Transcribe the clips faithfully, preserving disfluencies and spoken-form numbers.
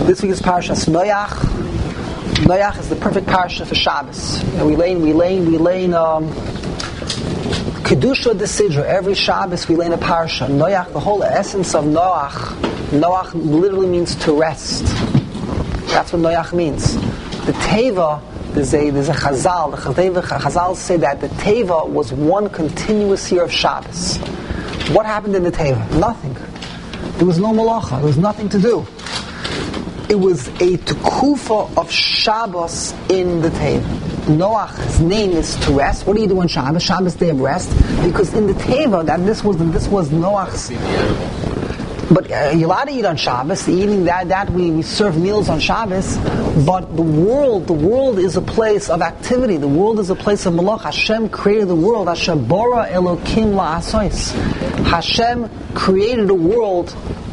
This week's Parashas Noach. Noach is the perfect parasha for Shabbos. You know, we learn, we learn, we learn um, Kedusha Desidra. Every Shabbos we learn a parasha. Noach, the whole essence of Noach. Noach literally means to rest. That's what Noach means. The Teva, there's a there's a Chazal. The Chazal, Chazal say that the Teva was one continuous year of Shabbos. What happened in the Teva? Nothing. There was no malacha. There was nothing to do. It was a tekufa of Shabbos in the Teva. Noach's name is to rest. What do you do on Shabbos? Shabbos day of rest, because in the Teva that this was this was Noach's. But uh, you're allowed to eat on Shabbos. Eating that that we, we serve meals on Shabbos. But the world, the world is a place of activity. The world is a place of malach. Hashem created the world. Hashem bara Elokim la'asos. Hashem created a world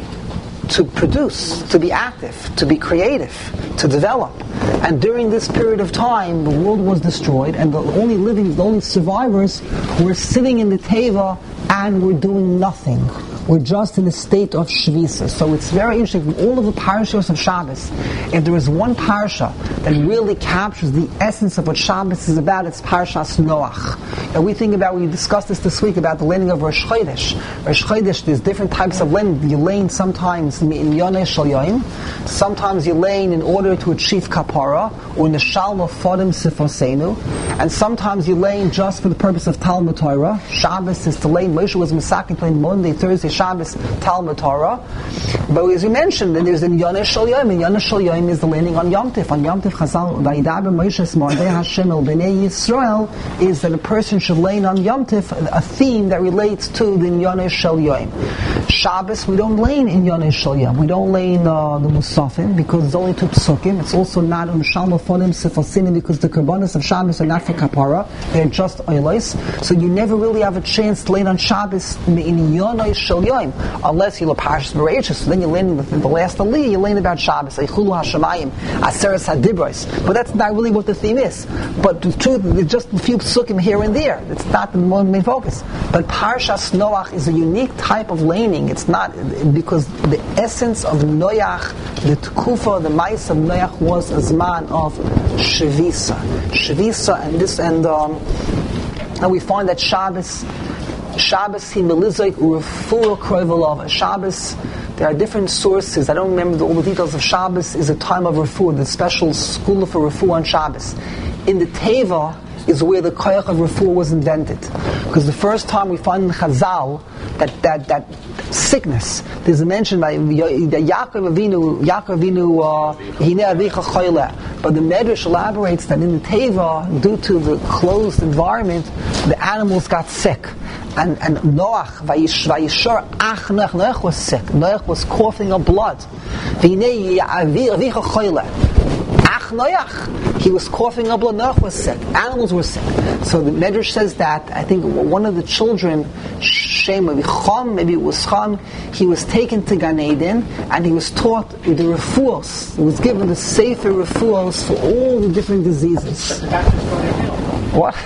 to produce, to be active, to be creative, to develop. And during this period of time, the world was destroyed, and the only living, the only survivors were sitting in the Teva and were doing nothing. We're just in a state of Shvisa. So it's very interesting. From all of the parashas of Shabbos, if there is one parasha that really captures the essence of what Shabbos is about, it's Parashas Noach. And we think about, we discussed this this week about the learning of Rosh Chodesh. Rosh Chodesh, there's different types of learning. You learn sometimes in Yoneh Shel Yom, sometimes you learn in order to achieve Kapara, or in the Shalom of Fadim Sifosenu, and sometimes you learn just for the purpose of Talmud Torah. Shabbos is to learn. Moshe was Masakin playing Monday, Thursday, Shabbos, Talmud Torah. But as we mentioned, then there's in Yoneh Shel Yom, and Yoneh Shel Yom is the learning on Yom Tif. On Yom Tif, Chazal, Vayidaber Moshe Smardei Hashem El Bnei Yisrael, is that a person should learn on Yom Tif a theme that relates to the Yoneh Shel Yom. Shabbos, we don't learn in Yoneh Shel Yom. We don't learn uh, the Musafim, because it's only two psukim. It's also not on Shalom Fonim Sifosinim, because the Karbanos of Shabbos are not for Kapara. They're just oilos. So you never really have a chance to learn on Shabbos in Yoneh Shel Yom, unless you learn Parashas Bereishis. So then you learn the, the last Aliyah, you learn about Shabbos, Eichulu HaShamayim, Aseres HaDibros. But that's not really what the theme is. But the truth, there's just a few psukim here and there. It's not the main focus. But Parashas Noach is a unique type of learning. It's not, because the essence of Noach, the Tekufa, the Ma'is of Noach was a Zman of Shvisa. Shvisa, and this, and um, and we find that Shabbos, Shabbos he melizoik urefua kroivalov. Shabbos, there are different sources. I don't remember all the details of Shabbos. Is a time of refuah, the special school for refuah on Shabbos. In the Teva is where the koyach of refuah was invented, because the first time we find in Chazal that that that sickness, there's a mention by Yaakov Avinu, Yaakov Avinu, Hinei Avicha Choyle. But the Medrash elaborates that in the Teva, due to the closed environment, the animals got sick. And and Noach, Vayishar Ach Noach, Noach was sick. Noach was coughing up blood. Hinei Avicha Choyle. Ach Noach, he was coughing up blood. Noach was sick. Animals were sick. So the Medrash says that, I think one of the children, Shem, maybe Chom, maybe it was Chom, he was taken to Gan Eden, and he was taught the refuahs. He was given the sefer refuahs for all the different diseases. What?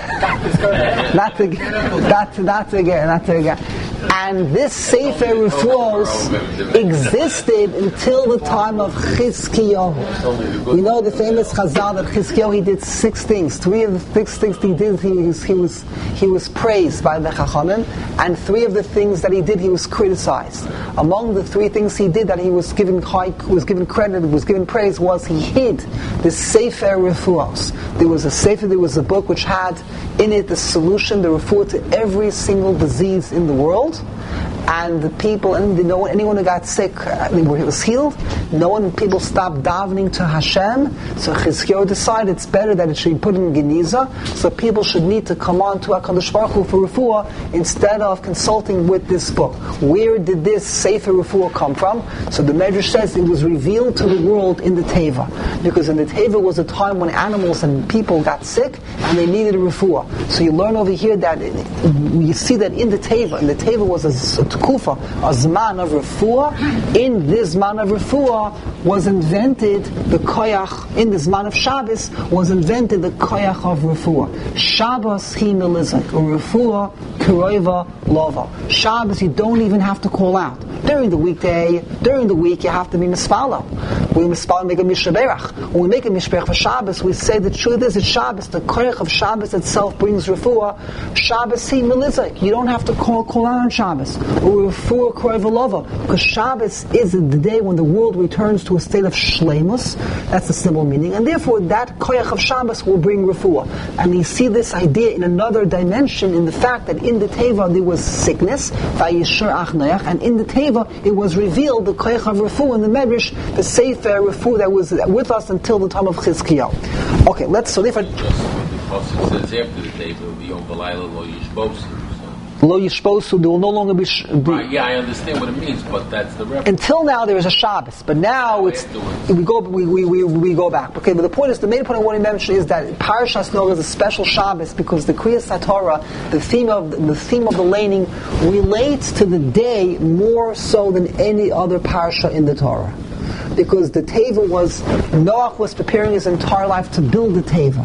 not to not to not to again, not to again. And this sefer refuahs existed until the time of Chizkiyahu. We know the famous Chazal that Chizkiyahu, he did six things. Three of the six things he did, he was he was he was praised by the Chachamim, and three of the things that he did, he was criticized. Among the three things he did that he was given high, was given credit, was given praise, was he hid the sefer refuahs. There was a sefer, there was a book which had in it the solution, the refuah to every single disease in the world. And the people, and no one, anyone who got sick, I mean, where he was healed, no one, people stopped davening to Hashem. So Chizkiyahu decided it's better that it should be put in Geniza. So people should need to come on to HaKadosh Baruch Hu for refuah instead of consulting with this book. Where did this sefer refuah come from? So the Medrash says it was revealed to the world in the Teva, because in the Teva was a time when animals and people got sick and they needed a refuah. So you learn over here that it, you see that in the Teva, and the Teva was a, a Tekufa, a Zman of refuah. In this Zman of refuah was invented the koyach. In the Zman of Shabbos was invented the koyach of refuah. Shabbos hi melizak, refuah kiroiva lova. Shabbos you don't even have to call out. During the weekday, during the week you have to be misfalo. we mispal make a mishberach. When we make a mishberach for Shabbos, we say the truth is it's Shabbos. The koyach of Shabbos itself brings refuah. Shabbos see melizik. You don't have to call call out on Shabbos or refuah kroy velova, because Shabbos is the day when the world returns to a state of shleimus. That's the simple meaning, and therefore that koyach of Shabbos will bring refuah. And you see this idea in another dimension in the fact that in the teva there was sickness, and in the teva it was revealed the koyach of refuah in the medrash, the sefer refuah that was with us until the time of Chizkiyahu. Okay, let's so therefore. It says after the teva, Yom V'Layla Lo Yishbosu. Lo Yishbosu, there will no longer be. Sh- be right, yeah, I understand what it means, but that's the reference. Until now, there is a Shabbos, but now it's we go we, we, we, we go back. Okay, but the point is, the main point I want to mention is that Parashas Noach is a special Shabbos because the Kriyas HaTorah, the theme of the theme of the laning, relates to the day more so than any other parasha in the Torah, because the Teva was Noach was preparing his entire life to build the Teva,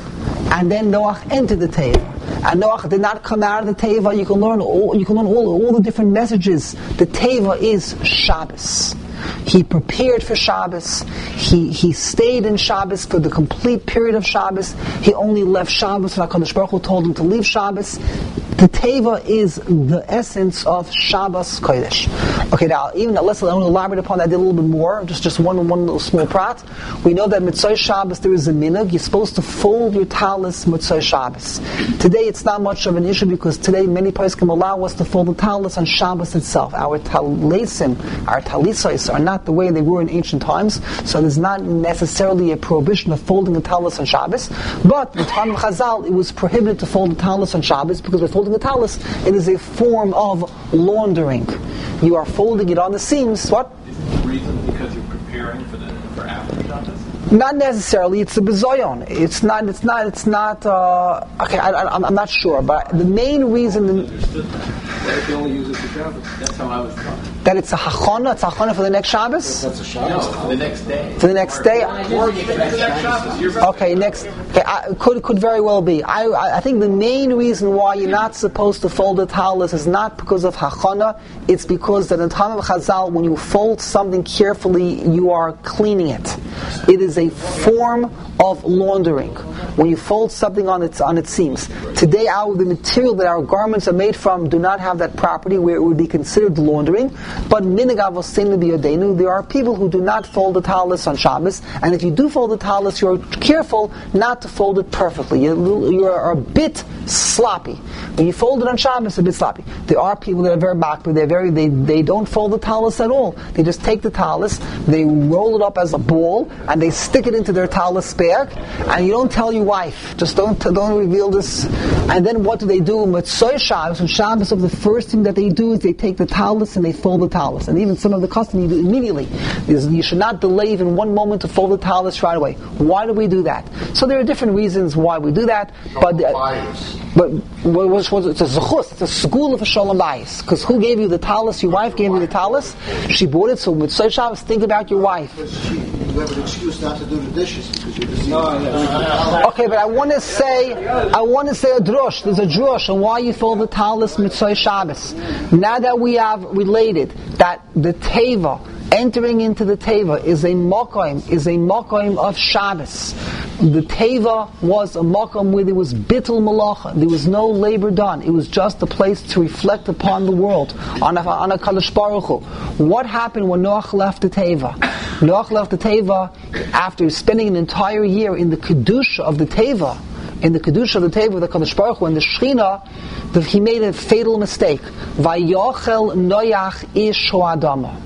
and then Noach entered the Teva. And Noach did not come out of the Teva. You can learn all, you can learn all, all the different messages. The Teva is Shabbos. He prepared for Shabbos. He he stayed in Shabbos for the complete period of Shabbos. He only left Shabbos when HaKadosh Baruch Hu told him to leave Shabbos. The Teva is the essence of Shabbos Kodesh. Okay, now even let's elaborate upon that a little bit more. Just just one one little small prat. We know that Mitzvah Shabbos there is a minhag. You're supposed to fold your talis Mitzvah Shabbos. Today it's not much of an issue because today many places can allow us to fold the talis on Shabbos itself. Our talisim, our talisais are not the way they were in ancient times, so there's not necessarily a prohibition of folding the talis on Shabbos. But in the time of Chazal, it was prohibited to fold the talis on Shabbos because we're folding the talis, it is a form of laundering. You are folding it on the seams. What? Is the reason because you're preparing for the for after Shabbos? Not necessarily. It's a bezoyon. It's not. It's not. It's not. Uh, okay, I, I, I'm not sure, but the main reason. Understood. Why if you only use it for Shabbos? That's how I was taught. That it's a hachana. It's a hachana for the next Shabbos. That's a Shabbos. No, for the next day. For the next day. Or for the next Shabbos. Okay, next. Okay, I, could could very well be. I I think the main reason why you're not supposed to fold the talis is not because of hachana. It's because that in the time of Chazal, when you fold something carefully, you are cleaning it. It is a form of laundering. When you fold something on its on its seams. Today, our the material that our garments are made from do not have that property where it would be considered laundering. But minhag avosenu b'yodenu, there are people who do not fold the talis on Shabbos, and if you do fold the talis, you're careful not to fold it perfectly. You're, you're a bit sloppy. When you fold it on Shabbos, it's a bit sloppy. There are people that are very makbid, they're very they they don't fold the talis at all. They just take the talis, they roll it up as a ball, and they stick it into their talis bag, and you don't tell your wife. Just don't don't reveal this. And then what do they do? Mitzvah Shabbos, on Shabbos, of the first thing that they do is they take the talis and they fold the talis. And even some of the custom you do immediately. You should not delay even one moment to fold the talis right away. Why do we do that? So there are different reasons why we do that. But uh, but what was it's a zechus, it's a school of a shalom bayis. Because who gave you the talis? Your wife gave you the talis. She bought it. So Mitzvah Shabbos, think about your wife. You have an excuse not to do the dishes because you're busy. No, no. Okay, but I want to say, I want to say a drush. There's a drush on why you fold the talis Mitzvah Shabbos. Now that we have related that the teva, entering into the teva, is a mokoim, is a mokoim of Shabbos. The teva was a mokoim where there was bittul malacha. There was no labor done. It was just a place to reflect upon the world, on a, on a Kadosh Baruch Hu. What happened when Noach left the teva? Noach left the teva after spending an entire year in the kedusha of the teva. In the kedusha of the teva, the Kadosh Baruch Hu and the Shechina, the, he made a fatal mistake. Vayochel Noach ish ho'adama.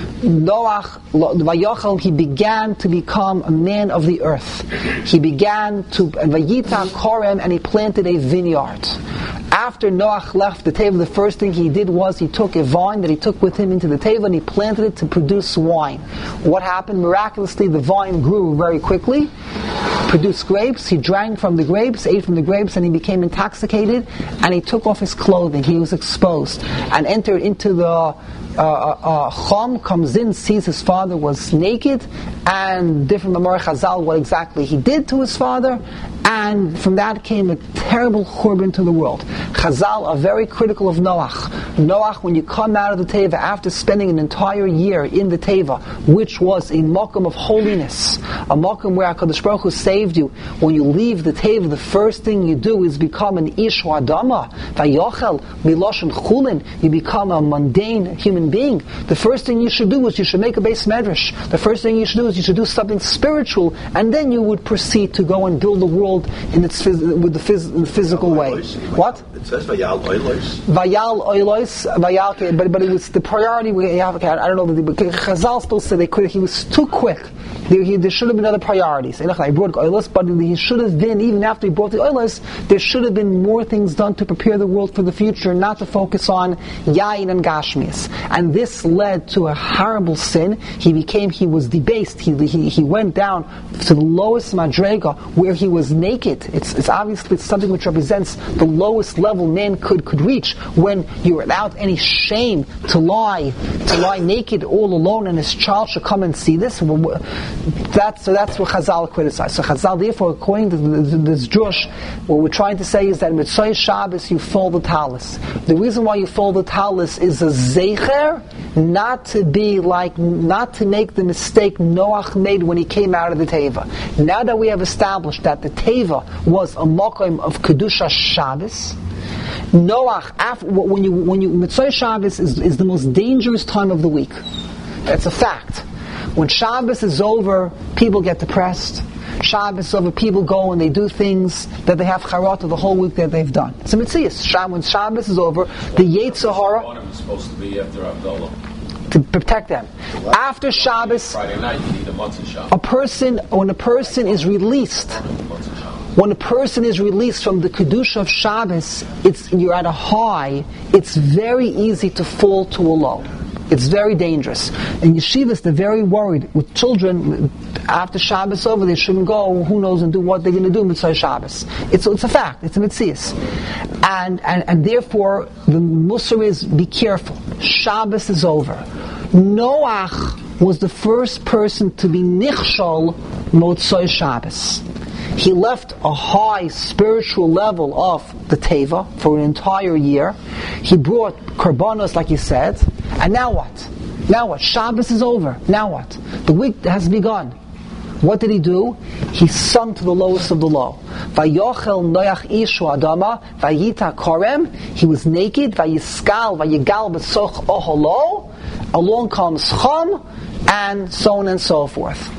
Noach, Vayochel, he began to become a man of the earth. He began to, and Vayita Korem, and he planted a vineyard. After Noach left the teva, the first thing he did was he took a vine that he took with him into the teva and he planted it to produce wine. What happened? Miraculously, the vine grew very quickly, produced grapes. He drank from the grapes, ate from the grapes, and he became intoxicated, and he took off his clothing. He was exposed and entered into the uh, uh, Chum comes in, sees his father was naked, and different Mamar Chazal what exactly he did to his father, and from that came a terrible churban to the world. Chazal are very critical of Noach. Noach, when you come out of the Teva after spending an entire year in the Teva, which was a mokum of holiness, a mokum where HaKadosh Baruch Hu saved you, when you leave the Teva, the first thing you do is become an ish adama, vayochel miloshen chulin. You become a mundane human being. The first thing you should do is you should make a base medrash. The first thing you should do is you should do something spiritual, and then you would proceed to go and build the world in its phys- with the, phys- in the physical way. What? It says Vayal Oilos. Vayal Oilos, Vayal, but but it was the priority. We have, I don't know, but Chazal still said they could. He was too quick. There, he, there should have been other priorities. I brought Oilos, but he should have been, even after he brought the Oilos, there should have been more things done to prepare the world for the future, not to focus on Yain and Gashmias. And this led to a horrible sin. He became, he was debased. He he, he went down to the lowest madrega where he was naked. It's, it's obviously it's something which represents the lowest level man could, could reach, when you're without any shame to lie, to lie naked all alone, and his child should come and see this. That's, so that's what Chazal criticized. So Chazal, therefore, according to this Drush, what we're trying to say is that in Mitzvah Shabbos you fold the talis. The reason why you fold the talis is a zecher, not to be like, not to make the mistake Noach made when he came out of the Teva. Now that we have established that the Teva was a mokum of Kedusha Shabbos, Noach, after, when you when you Mitzvah Shabbos is, is the most dangerous time of the week. That's a fact. When Shabbos is over, people get depressed. Shabbos is over, people go and they do things that they have charata the whole week that they've done. It's a mitzvah. When Shabbos is over, the Yetzer Hara One of them is supposed to be after Havdalah. to protect them. After Shabbos, Friday night, you need a matzah shop. a person, when a person is released, when a person is released from the Kedusha of Shabbos, it's, you're at a high, it's very easy to fall to a low. It's very dangerous. In yeshivas, they're very worried. With children, after Shabbos over, they shouldn't go, who knows, and do what they're going to do mitzvah Shabbos. It's, it's a fact. It's a mitzias. And, and, and therefore, the musar is, be careful. Shabbos is over. Noach was the first person to be nichshol motzoi Shabbos. He left a high spiritual level of the Teva for an entire year. He brought korbanos, like you said. And now what? Now what? Shabbos is over. Now what? The week has begun. What did he do? He sunk to the lowest of the low. Vayochel noyach ishu adama, vayita korem. He was naked. Vayiskal, vayigal b'soch oholo. Along comes Chum, and so on and so forth.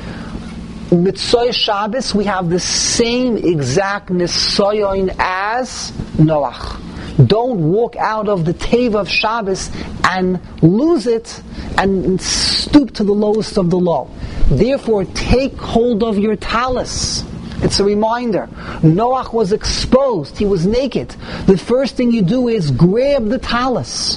Mitzvah Shabbos, we have the same exact nisayon as Noach. Don't walk out of the Teva of Shabbos and lose it and stoop to the lowest of the low. Therefore, take hold of your talis. It's a reminder. Noach was exposed. He was naked. The first thing you do is grab the talis.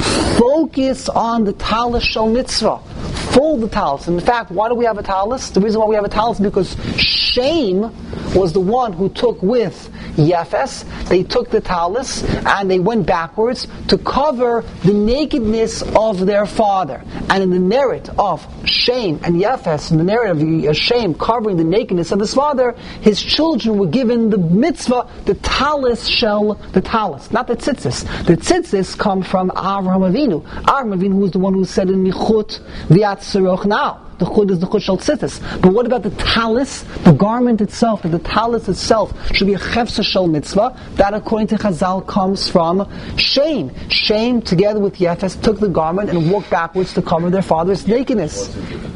Focus on the talis shel mitzvah. Fold the talis. In fact, why do we have a talis? The reason why we have a talis is because Shem was the one who took with Yefes. They took the talis and they went backwards to cover the nakedness of their father. And in the merit of Shem and Yefes, in the merit of Shem covering the nakedness of his father, his children were given the mitzvah, the talis shel, the talis, not the tzitzis. The tzitzis come from Avraham Avinu. Avraham Avinu was the one who said in Michut v'at seroch now. The chud is the chud shel tzitzis. But what about the talis, the garment itself? That the talis itself should be a chefsa shel mitzvah. That, according to Chazal, comes from Shem. Shem, together with Yefes, took the garment and walked backwards to cover their father's nakedness.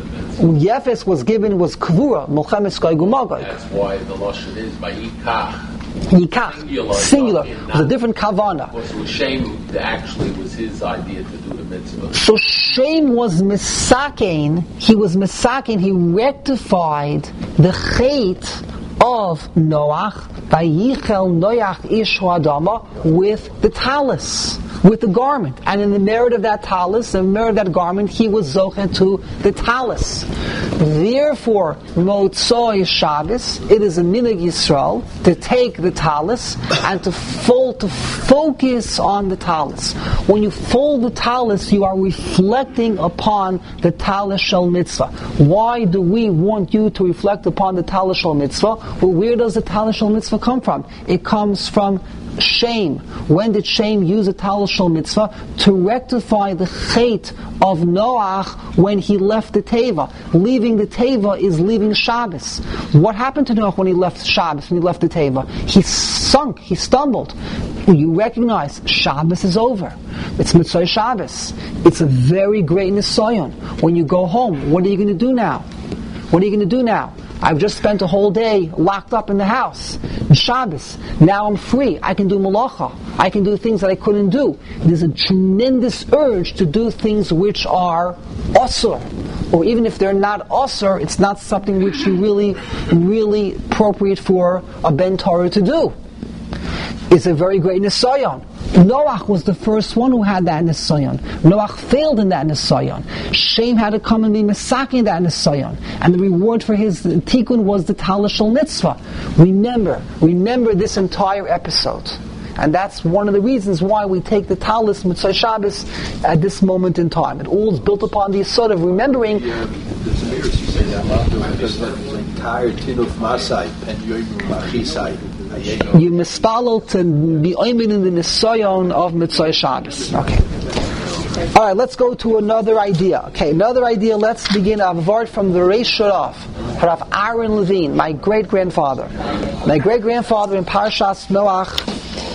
Yefes was given was kvura, molchemes goy gumagoi. That's why the lashon is by Yikach. Yikach, singular, singular. It was a different kavana. Because it was Shem that actually was his idea to do the mitzvah. So Shem was misakein, he was misakein, he rectified the chait of Noach by Yichel Noach Ishu Adama with the talis. with the garment. And in the merit of that talis, in the merit of that garment, he was zocheh to the talis. Therefore, Motzoi Shabbos, it is a minhag Yisrael to take the talis and to fold, to focus on the talis. When you fold the talis, you are reflecting upon the talis shel mitzvah. Why do we want you to reflect upon the talis shel mitzvah? Well, where does the talis shel mitzvah come from? It comes from Shem. When did Shem use a talis shel mitzvah? To rectify the chait of Noach when he left the Teva. Leaving the Teva is leaving Shabbos. What happened to Noach when he left Shabbos, when he left the Teva? He sunk, he stumbled. You recognize Shabbos is over. It's Mitzvah Shabbos. It's a very great nisayon. When you go home, what are you going to do now? What are you going to do now? I've just spent a whole day locked up in the house. Shabbos. Now I'm free. I can do malacha. I can do things that I couldn't do. There's a tremendous urge to do things which are asur. Or even if they're not asur, it's not something which you really, really appropriate for a ben Torah to do. It's a very great nisayon. Noach was the first one who had that nisayon. Noach failed in that nisayon. Shem had to come and be mesaki in that nisayon. And the reward for his tikkun was the talis shel mitzvah. Remember, remember this entire episode. And that's one of the reasons why we take the talis Mitzvah Shabbos at this moment in time. It all is built upon the sort of remembering. Yeah, there's a mirror, you say that, because the entire tinuf masai, pen yoimu machisai. You mispalel to be oimed in the nisayon of Mitzvah Shabbos. Okay. All right, let's go to another idea. Okay, another idea. Let's begin avart from the Reish Sharav, Rav Aaron Levine, my great grandfather. My great grandfather in Parshas Noach.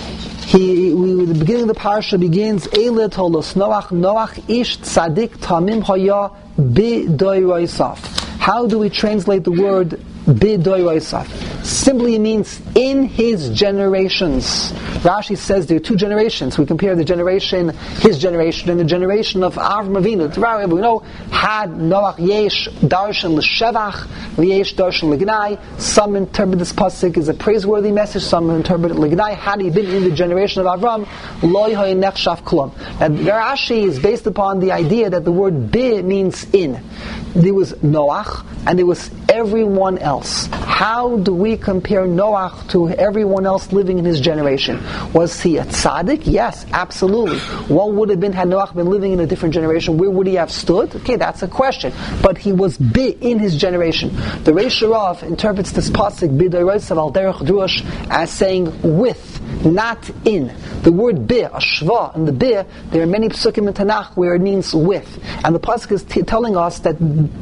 He, we, the beginning of the parsha begins, Eile tolos Noach, Noach ish tzadik tamim haya b'doirosaf. How do we translate the word b'doirosaf? Simply it means in his generations. Rashi says there are two generations. We compare the generation, his generation, and the generation of Avram Avinu. We know, had Noach yesh darshan l'shevach, yesh darshan l'gnai. Some interpret this pasuk as a praiseworthy message, some interpret it l'gnai. Had he been in the generation of Avram, lo hay nechshav klum. And Rashi is based upon the idea that the word bi means in. There was Noach, and there was everyone else. How do we compare Noach to everyone else living in his generation? Was he a tzaddik? Yes, absolutely. What would have been had Noach been living in a different generation? Where would he have stood? Okay, that's a question. But he was bi in his generation. The Reish Sharav interprets this pasuk b'doirosaf al derech drush as saying with, not in. The word bi, ashva, and the bi, there are many psukim in Tanakh where it means with. And the pasuk is t- telling us that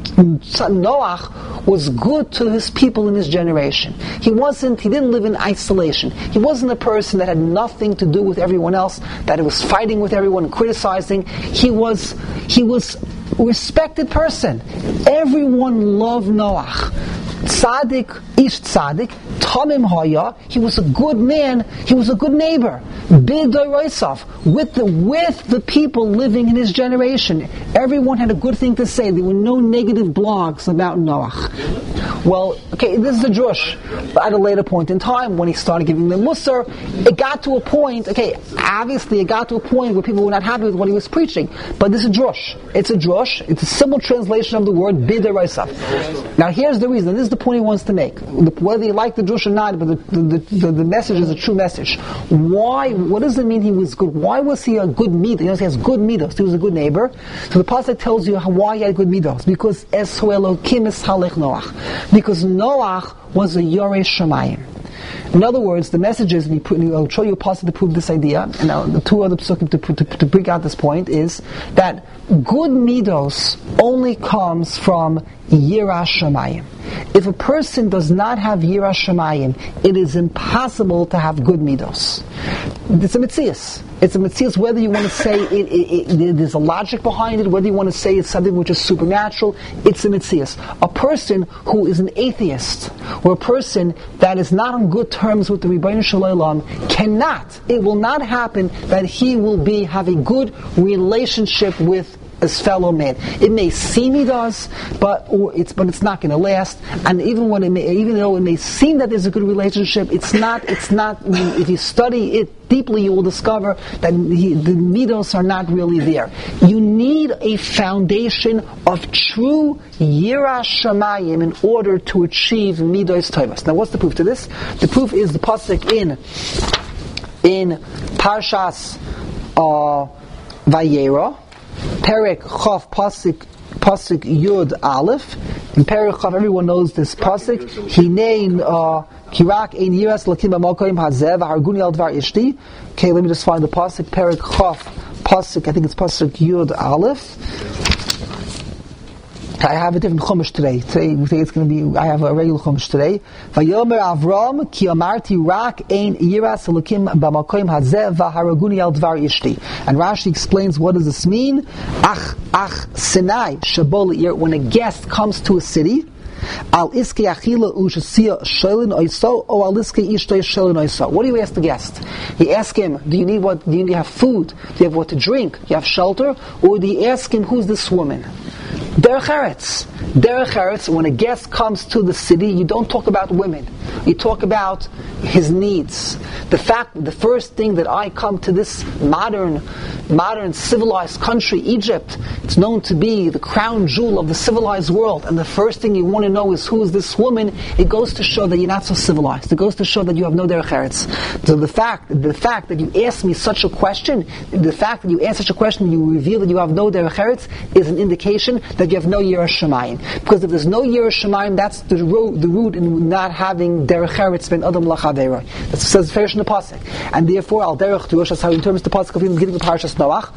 Noach was good to his people in his generation. He wasn't, he didn't live in isolation. He wasn't a person that had nothing to do with everyone else, that was fighting with everyone and criticizing. He was, he was a respected person. Everyone loved Noach. Tzaddik, ish tzaddik, tamim haya. He was a good man. He was a good neighbor. B'doirosaf, with the with the people living in his generation. Everyone had a good thing to say. There were no negative blogs about Noach. Well, okay, this is a drush. But at a later point in time, when he started giving them musar, it got to a point. Okay, obviously, it got to a point where people were not happy with what he was preaching. But this is a drush. It's a drush. It's a simple translation of the word b'doirosaf. Now, here's the reason. This is the point he wants to make. Whether you like the drush or not, but the, the, the, the message is a true message. Why? What does it mean he was good? Why was he a good midah? You know, he has good midos. He was a good neighbor. So the pasuk tells you how, why he had good midos. Because es hu Elokim es halech Noach. Because Noach was a yorei shamayim. In other words, the message is, and I'll show you a pasuk to prove this idea, and now the two other psukim to, to, to bring out this point is that good midos only comes from yiras shamayim. If a person does not have yiras shamayim, it is impossible to have good midos. It's a mitzias. It's a mitzias whether you want to say it, it, it, there's a logic behind it, whether you want to say it's something which is supernatural, it's a mitzias. A person who is an atheist, or a person that is not on good terms with the Rebbeinu Shel Olam, cannot, it will not happen that he will be have a good relationship with his fellow man. It may seem he does, but or it's but it's not going to last. And even when it may, even though it may seem that there's a good relationship, it's not. It's not. I mean, if you study it deeply, you will discover that he, the midos are not really there. You need a foundation of true Yirah Shamayim in order to achieve midos tovas. Now, what's the proof to this? The proof is the pasuk in in Parshas uh, Vayera, Perek Chof pasuk pasuk Yud Aleph. In Perek Chof, everyone knows this pasuk. Hinei uh, Kirak ein yiras lakim b'malkoim hazeh v'harguni al dvar ishti. Okay, let me just find the pasuk. Perek Chof pasuk. I think it's pasuk Yud Aleph. I have a different chumash today. Today we think it's going to be. I have a regular chumash today. Vayomer Avram ki amarti rak ein yiras lakim b'malkoim hazeh v'harguni al dvar ishti. And Rashi explains what does this mean. Ach ach Sinai shabol. When a guest comes to a city. Al iske achila ushasiya sholin oiso or al iske ishtay sholin oiso. What do you ask the guest? You ask him, do you need what? Do you have food? Do you have what to drink? Do you have shelter? Or do you ask him, who's this woman? Derech Eretz. Derech Eretz, when a guest comes to the city, you don't talk about women. You talk about his needs. The fact, the first thing that I come to this modern, modern civilized country, Egypt, it's known to be the crown jewel of the civilized world, and the first thing you want to know is who is this woman. It goes to show that you're not so civilized. It goes to show that you have no derech eretz. So the fact, the fact that you ask me such a question, the fact that you ask such a question, you reveal that you have no derech eretz, is an indication that you have no yirah shamayim. Because if there's no yirah shamayim, that's the root, the root in not having derech eretz ben adam lachavera. That says Ferish in the pasuk, and therefore al derech tuosh. That's how in terms of the pasuk of him getting the parashas Noach.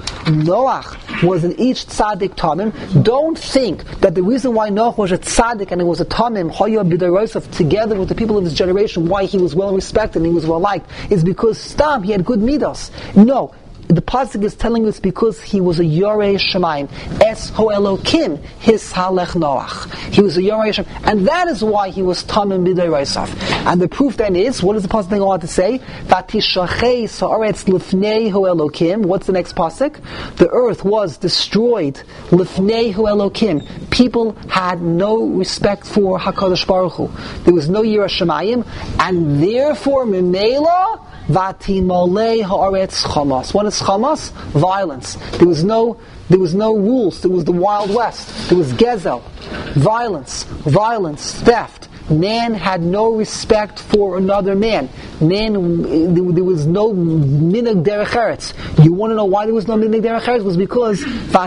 Noach was in each tzaddik tamim. Don't think that the reason why Noach was a tzaddik and it was a tamim hoya b'derosaf together with the people of his generation, why he was well respected and he was well liked, is because stam he had good midos. No. The pasuk is telling us because he was a Yorei Shemayim, Es Ho Elokim, his Halech Noach. He was a Yorei Shemayim, and that is why he was Tamim B'dei Reisaf. And the proof then is, what does the pasuk go on to say? Vatishachei Sa'aretz Lifnei Ho Elokim. What's the next pasuk? The earth was destroyed. Lifnei Ho Elokim. People had no respect for Hakadosh Baruch Hu. There was no Yirah Shemayim, and therefore Memela. Vatimolei haaretz chamas. What is chamas? Violence. There was no, there was no rules. There was the Wild West. There was gezel, violence, violence, theft. Man had no respect for another man. Man, there was no minhag derech eretz. You want to know why there was no minhag derech eretz? It was because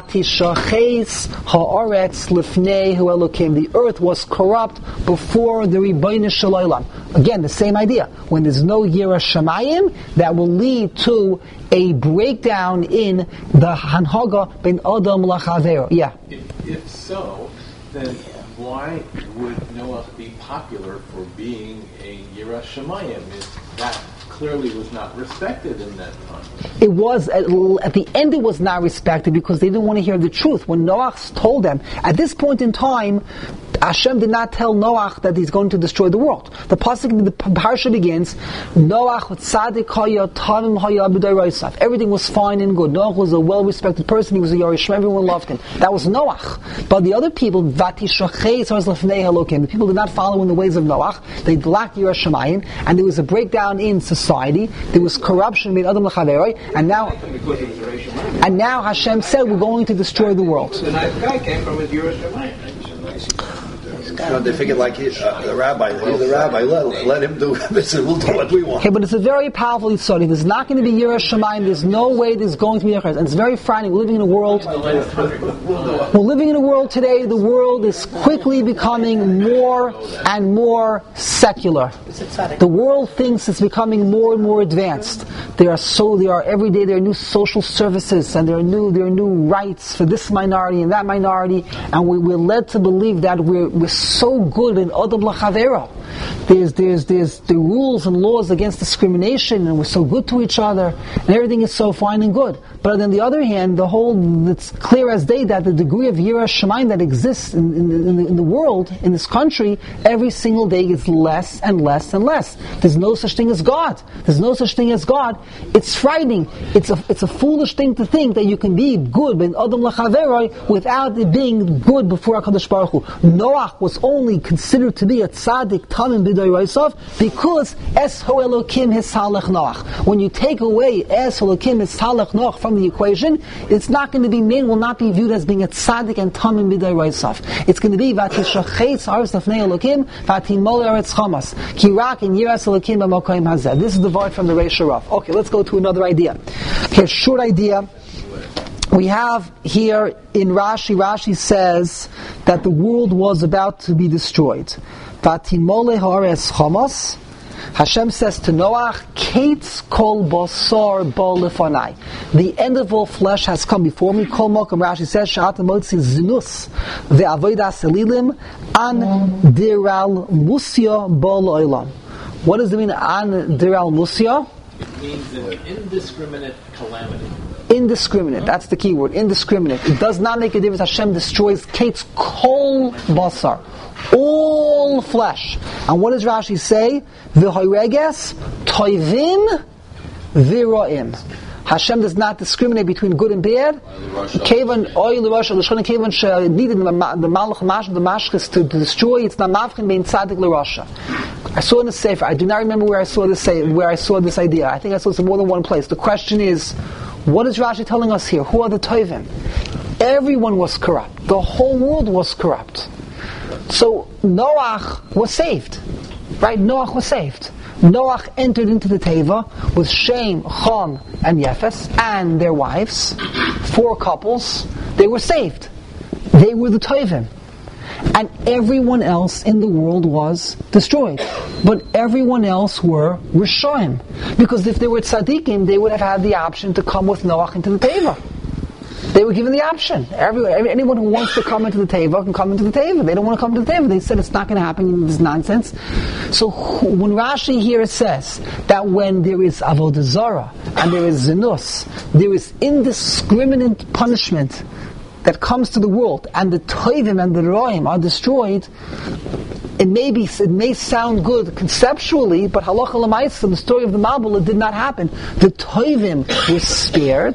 vatishaches haaretz lifnei hu elokim. The earth was corrupt before the Ribono Shel Olam. Again, the same idea. When there's no yirah shamayim, that will lead to a breakdown in the hanhaga ben adam lachaver. Yeah. If, if so, then why would Noah be popular for being a Yirah Shamayim? That clearly was not respected in that time. It was, at, at the end it was not respected because they didn't want to hear the truth. When Noah told them, at this point in time, Hashem did not tell Noah that he's going to destroy the world. The pasuk, the parsha begins, Noah tzadik haya tamim haya b'dei roisav. Everything was fine and good. Noah was a well-respected person. He was a Yorei. Everyone loved him. That was Noah. But the other people, vatishachei tzarz lefnei halokim, the people did not follow in the ways of Noah. They lacked Yirah Shamayim, and there was a breakdown in society. There was corruption between Adam l'chaveroi, and now, and now Hashem said, we're going to destroy the world. The nice guy came from his Yirah Shamayim. You know, they figured like he, uh, the rabbi, he's the rabbi, let, let him do it, we'll do what we want. Okay, but it's a very powerful study. There's not going to be Yirah Shamayim. There's no way there's going to be Yirah. And it's very frightening. We're living in a world, we're living in a world today, the world is quickly becoming more and more secular. The world thinks it's becoming more and more advanced. There are so, there are every day there are new social services and there are new, there are new rights for this minority and that minority, and we, we're led to believe that we're, we're so good in Adam L'Chavero. there's there's there's the rules and laws against discrimination, and we're so good to each other, and everything is so fine and good. But on the other hand, the whole, it's clear as day that the degree of Yirah Shamayim that exists in, in, in, the, in the world, in this country, every single day is less and less and less. There's no such thing as God. There's no such thing as God. It's frightening. It's a it's a foolish thing to think that you can be good ben Adam lachaveroi without it being good before HaKadosh Baruch Hu. Noach was only considered to be a tzaddik tamim b'day Yosef because es ho Elokim hisalech Noach. When you take away es ho Elokim hisalech Noach from the equation, it's not going to be made, will not be viewed as being a tzaddik and tamim b'day Yosef. It's going to be vatishachetz aretz lefnei Elokim vatimol eretz chamas kirak in yiras Elokim b'makom hazeh. This is the word from the Reish Rav. Okay, let's go to another idea. Here's a short idea. We have here in Rashi, Rashi says that the world was about to be destroyed. Vatimole ha'aretz chamas. Hashem says to Noach, Kates kol basar bo lefanai. The end of all flesh has come before me. Kol mokum, Rashi says, Sha'at motzi zinus ve'avodas elilim an diral musya bo lo'olam. What does it mean, an diral musya? It means an indiscriminate calamity. Indiscriminate, that's the key word, indiscriminate. It does not make a difference. Hashem destroys Kates kol basar, all flesh. And what does Rashi say? V'hoireges toivim v'roim. Hashem does not discriminate between good and bad. Kevan oil l'rasha l'shon kevan she needed the malach mash the mashchis to destroy. It's not mavkin bein tzaddik l'rasha. I saw in the Sefer. I do not remember where I saw this say where I saw this idea. I think I saw it in more than one place. The question is, what is Rashi telling us here? Who are the Tovim? Everyone was corrupt. The whole world was corrupt. So Noach was saved. Right? Noach was saved. Noach entered into the Teva with Shem, Cham, and Yefes, and their wives. Four couples. They were saved. They were the Tovim. And everyone else in the world was destroyed. But everyone else were Rishoim. Because if they were tzaddikim, they would have had the option to come with Noach into the Teva. They were given the option. Everyone, anyone who wants to come into the Teva can come into the Teva. They don't want to come to the Teva. They said it's not going to happen. This is nonsense. So when Rashi here says that when there is Avodah Zarah and there is Zinus, there is indiscriminate punishment that comes to the world, and the Tovim and the Roim are destroyed, it may be, it may sound good conceptually, but halacha l'maisa, the story of the Mabul, it did not happen. The Tovim were spared,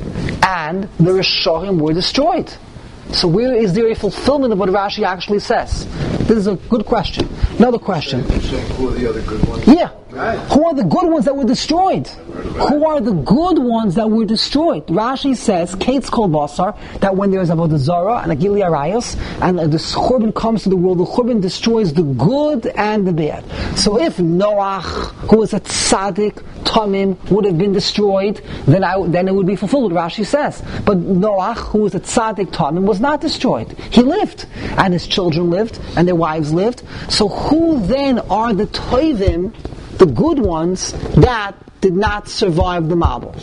and the Rishonim were destroyed. So where is there a fulfillment of what Rashi actually says? This is a good question. Another question. Who are the other good ones? Yeah. Right. Who are the good ones that were destroyed? Who are the good ones that were destroyed? Rashi says, Kates kol basar, that when there is Avodah Zarah and a Gili Arayos, and the Churban comes to the world, the Churban destroys the good and the bad. So if Noach, who was a tzaddik, Tamim, would have been destroyed, then I, then it would be fulfilled, Rashi says. But Noach, who was a tzaddik, Tamim, was not destroyed. He lived, and his children lived, and their wives lived. So who then are the Tovim, the good ones, that did not survive the Mabul?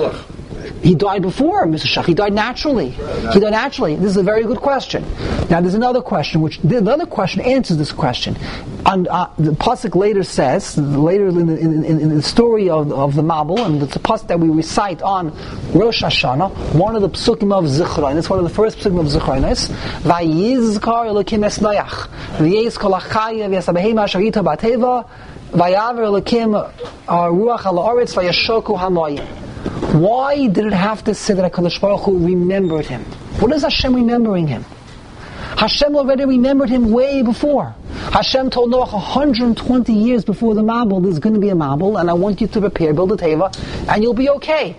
He died before Mister Shach. He died naturally. He died naturally. This is a very good question. Now there's another question, which the other question answers this question. And uh, the pasuk later says, later in the, in, in, in the story of, of the Mabul, and it's a pasuk that we recite on Rosh Hashanah, one of the psukim of Zichron. It's one of the first psukim of Zichron. Vayizkar Elokim es Noach, v'yez kol hachaya v'yasabehema asher yita b'teva, vayaver Elokim ruach al haaretz vayashoku hamoyim. Why did it have to say that HaKadosh Baruch Hu remembered him? What is Hashem remembering him? Hashem already remembered him way before. Hashem told Noach one hundred twenty years before the Mabul, there's going to be a Mabul, and I want you to prepare, build a Teva, and you'll be okay.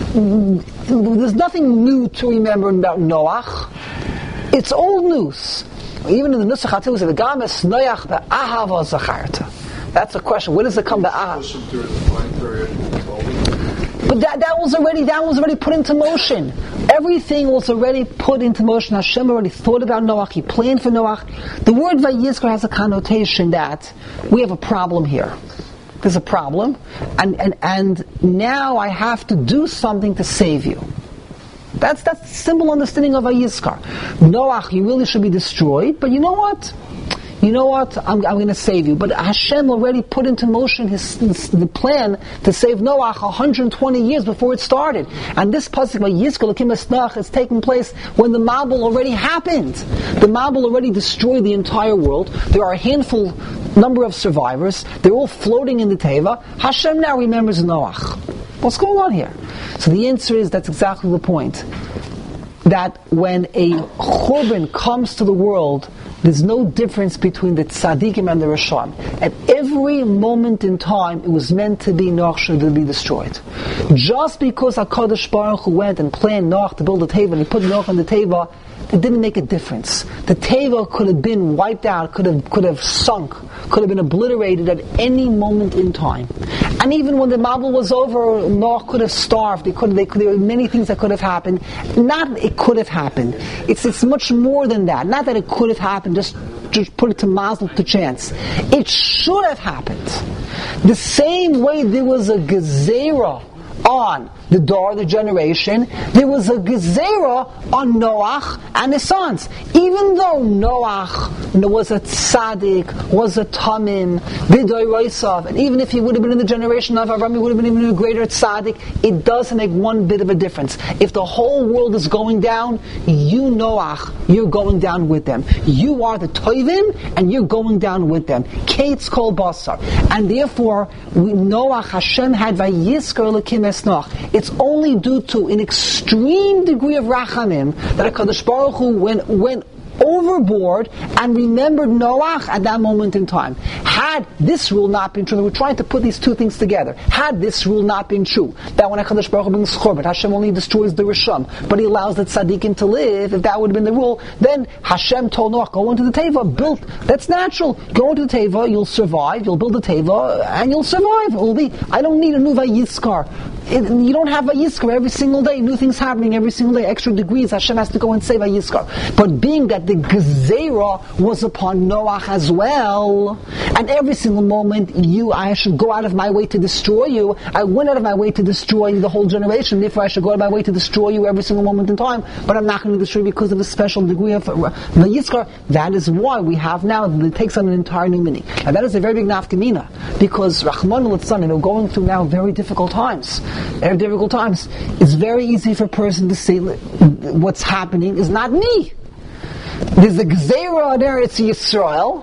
There's nothing new to remember about Noach. It's old news. Even in the Nusach HaTilus, it says, "V'gam es Noach be'ahava zacharta." That's a question. Where does it come be'ahav? But that, that was already that was already put into motion. Everything was already put into motion. Hashem already thought about Noach. He planned for Noach. The word Vayizkar has a connotation that we have a problem here. There's a problem, and and and now I have to do something to save you. That's that's the simple understanding of Vayizkar. Noach, you really should be destroyed, but you know what? you know what, I'm, I'm going to save you. But Hashem already put into motion his, his the plan to save Noach one hundred twenty years before it started. And this pasuk by Yizkor Elokim Esnach is taking place when the Mabul already happened. The Mabul already destroyed the entire world. There are a handful number of survivors. They're all floating in the Teva. Hashem now remembers Noach. What's going on here? So the answer is, that's exactly the point. That when a Churban comes to the world, there's no difference between the tzaddikim and the Rasham. At every moment in time, it was meant to be Noach should be destroyed. Just because HaKadosh Baruch Hu went and planned Noach to build a Teva, and he put Noach on the Teva, it didn't make a difference. The Teva could have been wiped out, could have could have sunk, could have been obliterated at any moment in time. And even when the Mabul was over, Noach could have starved. They could, they could, there were many things that could have happened. Not it could have happened. It's it's much more than that. Not that it could have happened, just, just put it to mazel, to chance. It should have happened. The same way there was a gezerah on the Dor, the generation, there was a gezerah on Noach and his sons. Even though Noach was a tzaddik, was a tamim, v'doyroisav, and even if he would have been in the generation of Avram, he would have been even a greater tzaddik, it doesn't make one bit of a difference. If the whole world is going down, you, Noach, you're going down with them. You are the toivim, and you're going down with them. Kate's kol basar. And therefore, we, Noach, Hashem had vayizkor Elokim Esnach. It's only due to an extreme degree of rachamim that HaKadosh Baruch Hu went, went overboard and remembered Noach at that moment in time. Had this rule not been true, we're trying to put these two things together. Had this rule not been true, that when HaKadosh Baruch Hu brings Churban, Hashem only destroys the Risham, but He allows the tzaddikim to live, if that would have been the rule, then Hashem told Noach, go into the Teva, build, that's natural, go into the Teva, you'll survive, you'll build the Teva, and you'll survive. It will be, I don't need a new Vayizkar. It, you don't have Vayizkar every single day, new things happening every single day, extra degrees, Hashem has to go and say Vayizkar. But being that the Gezerah was upon Noach as well, and every single moment you, I should go out of my way to destroy you, I went out of my way to destroy the whole generation, therefore I should go out of my way to destroy you every single moment in time, but I'm not going to destroy you because of a special degree of Vayizkar. That is why we have now, it takes on an entire new meaning. And that is a very big nafkamina, because Rahman al-Tzan, you know, going through now very difficult times, very difficult times, it's very easy for a person to say, what's happening is not me. There's a Gezerah on Eretz Yisrael,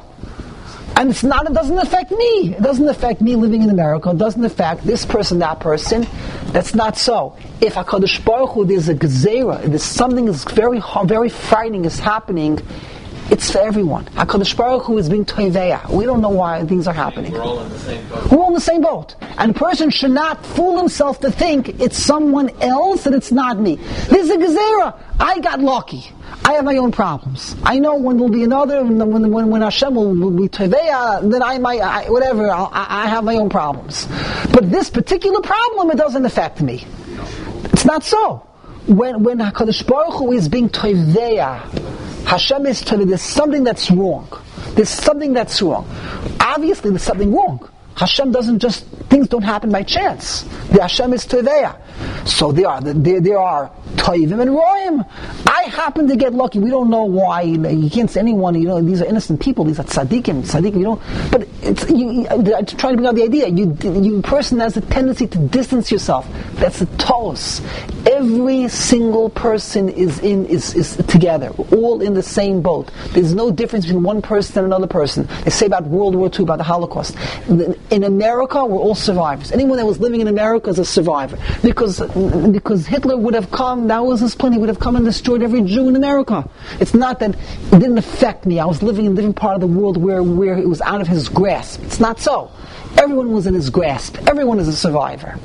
and it's not, it doesn't affect me. It doesn't affect me living in America. It doesn't affect this person, that person. That's not so. If HaKadosh Baruch Hu, there's a Gezerah, there's something is very, very frightening is happening, it's for everyone. HaKadosh Baruch Hu is being toiveya. We don't know why things are happening. We're all in the same boat. We're all in the same boat. And a person should not fool himself to think it's someone else and it's not me. There's a Gezerah. I got lucky. I have my own problems. I know when there'll be another, when when, when Hashem will, will be toiveya, then I might, I, whatever, I'll, I, I have my own problems. But this particular problem, it doesn't affect me. It's not so. When when HaKadosh Baruch Hu is being toiveya, Hashem is telling you there's something that's wrong. There's something that's wrong. Obviously, there's something wrong. Hashem doesn't just, things don't happen by chance. The Hashem is Teveya. So there are, there, there are Toivim and Roim. I happen to get lucky. We don't know why. You can't say anyone, you know, these are innocent people. These are tzaddikim, tzaddikim, you know. But it's, you, I try to bring out the idea. You, you person has a tendency to distance yourself. That's a tos. Every single person is in, is, is together. All in the same boat. There's no difference between one person and another person. They say about World War Two, about the Holocaust. In America, we're all survivors. Anyone that was living in America is a survivor. Because, because Hitler would have come, that was his plan, he would have come and destroyed every Jew in America. It's not that it didn't affect me. I was living in a different part of the world where, where it was out of his grasp. It's not so. Everyone was in his grasp. Everyone is a survivor.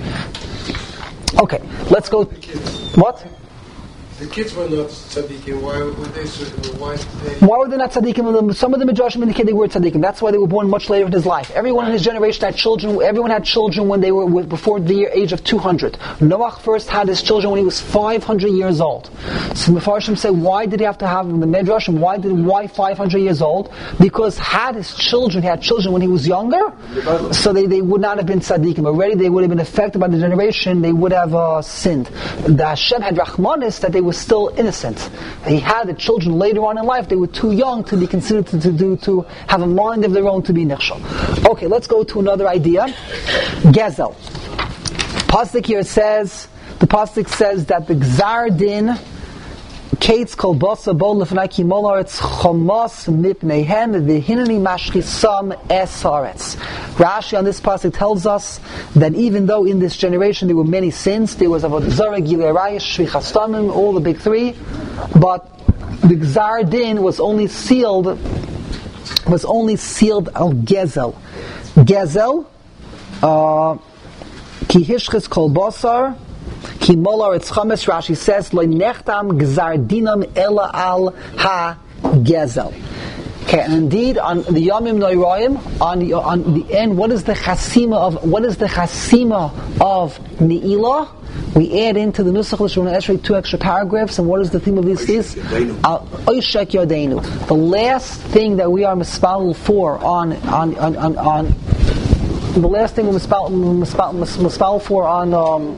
Okay, let's go. What? The kids were not tzaddikim. Why were they? Why, they why were they not tzaddikim? Some of the Midrashim indicate they were tzaddikim. That's why they were born much later in his life. Everyone in his generation had children. Everyone had children when they were before the age of two hundred. Noach first had his children when he was five hundred years old. So the Mefarshim say, why did he have to have them? The Midrashim, why did why five hundred years old? Because had his children, he had children when he was younger, so they, they would not have been tzaddikim. Already they would have been affected by the generation. They would have uh, sinned. The Hashem had Rahmanis that they would was still innocent. He had the children later on in life, they were too young to be considered to, to do, to have a mind of their own to be nichshel. Okay, let's go to another idea. Gezel. Pasuk here says, the Pasuk says that the Gzar Din, Kates kolbosa bo lefnai kimolar it's chomos mipneihen v'hinani mashchisam esaretz. Rashi on this pasuk tells us that even though in this generation there were many sins, there was avodah zarah, gilui arayos, shvichas damim, all the big three, but the Gzar Din was only sealed was only sealed al gezel. Gezel, uh, ki hishchis kolbosar. Ki molar it's chametz. Rashi says lo nechtam gzar dinam ela al ha gezel. Okay, and indeed on the Yomim Noirayim, on the on the end, what is the chasima of what is the chasima of Ne'ilah? We add into the Nusach L'Shon Esrei two extra paragraphs, and what is the theme of this? Is Oishek Yodeinu. The last thing that we are mispalel for on on on on. on the last thing we're mispal for on um,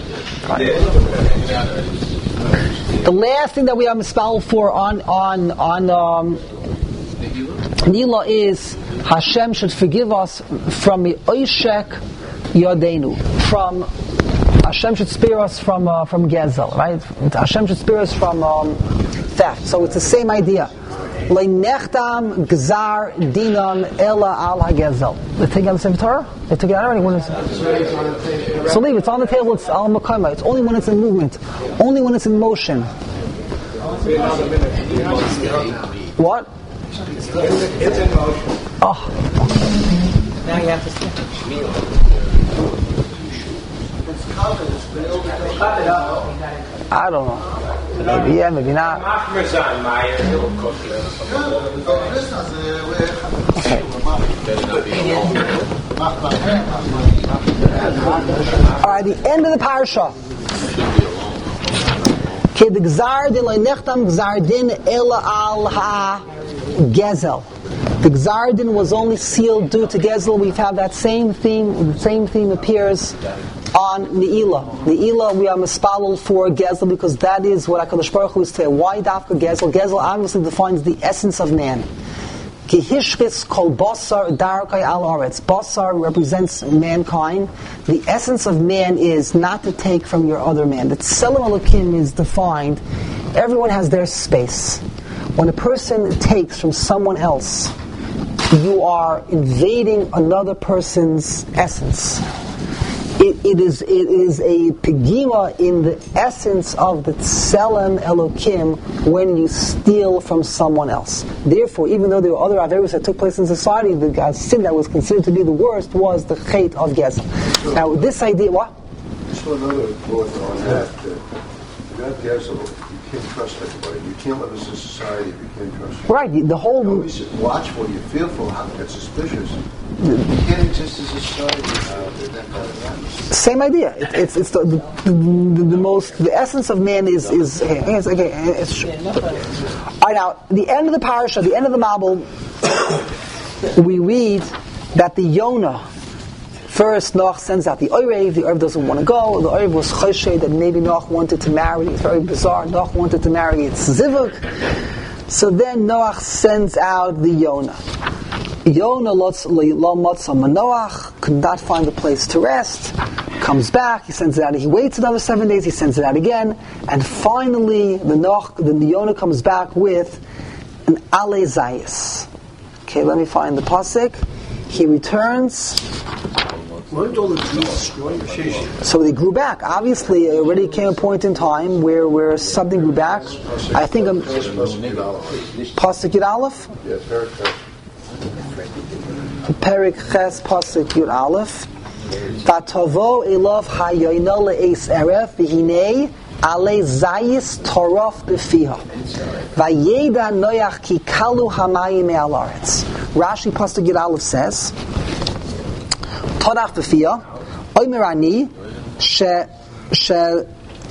the last thing that we are mispal for on on on um, Nila is Hashem should forgive us from the Oishek Yodeinu, from Hashem should spare us from uh, from Gezel, right? Hashem should spare us from um, theft. So it's the same idea. Leinechtam gzar dinam ela al hagezel. They take it out of the Sefer Torah? They took it out already. When it's, so leave it. It's on the table. It's al makama. It's only when it's in movement. Only when it's in motion. What? It's in motion. Oh. Now you have to see. I don't know. Maybe yeah, maybe not. Okay. Alright, the end of the parasha. Okay, the Gzar Din Leinechtam Gzar Din Ela Al Ha Gezel. The Gzar Din was only sealed due to Gezel. We have that same theme. The same theme appears on Ne'ilah. Ne'ilah, we are mispalel for Gezel because that is what HaKadosh Baruch Hu is saying. Why dafka Gezel? Gezel obviously defines the essence of man. Ki hishchis kol basar darkai al aretz. Basar represents mankind. The essence of man is not to take from your other man. The Tselem Elokim is defined. Everyone has their space. When a person takes from someone else, you are invading another person's essence. It, it is it is a pegima in the essence of the Tselem Elokim when you steal from someone else. Therefore, even though there were other averos that took place in society, the sin that was considered to be the worst was the chait of Gezel. Now, this idea, what? Just another thought on that. Uh, that Gezel, you can't trust anybody. You can't live as a society if you can't trust anybody. Right, the whole... You're always watchful, you're fearful, how to get suspicious. You can't exist as a society without that. Same idea. It, it's it's the, the, the, the most the essence of man is is okay. okay it's true. All right, now the end of the parasha, the end of the Mabul, we read that the Yonah first Noach sends out the Orev. The Orev doesn't want to go. The Orev was choshed that maybe Noach wanted to marry. It's very bizarre. Noach wanted to marry its zivug. So then Noach sends out the Yonah. Yonah could not find a place to rest, comes back, he sends it out, he waits another seven days, he sends it out again, and finally the Noach, the Yonah comes back with an Ale Zayis. Okay, let me find the pasuk. He returns. Weren't all the trees destroyed? So they grew back. Obviously, it already came a point in time where, where something grew back. I think I'm pasuk Yud Aleph. Yeah, very good. Perik Ches Pasuk Yud Aleph. Tatavo Elov Hayoina Le'es Eref V'hinei Ale Zayis Torof B'fiha Vayeda Noach Ki Kalu Hamayim Me'al Aretz. Rashi Pasuk Yud Aleph says Torach B'fiha Omer Ani She She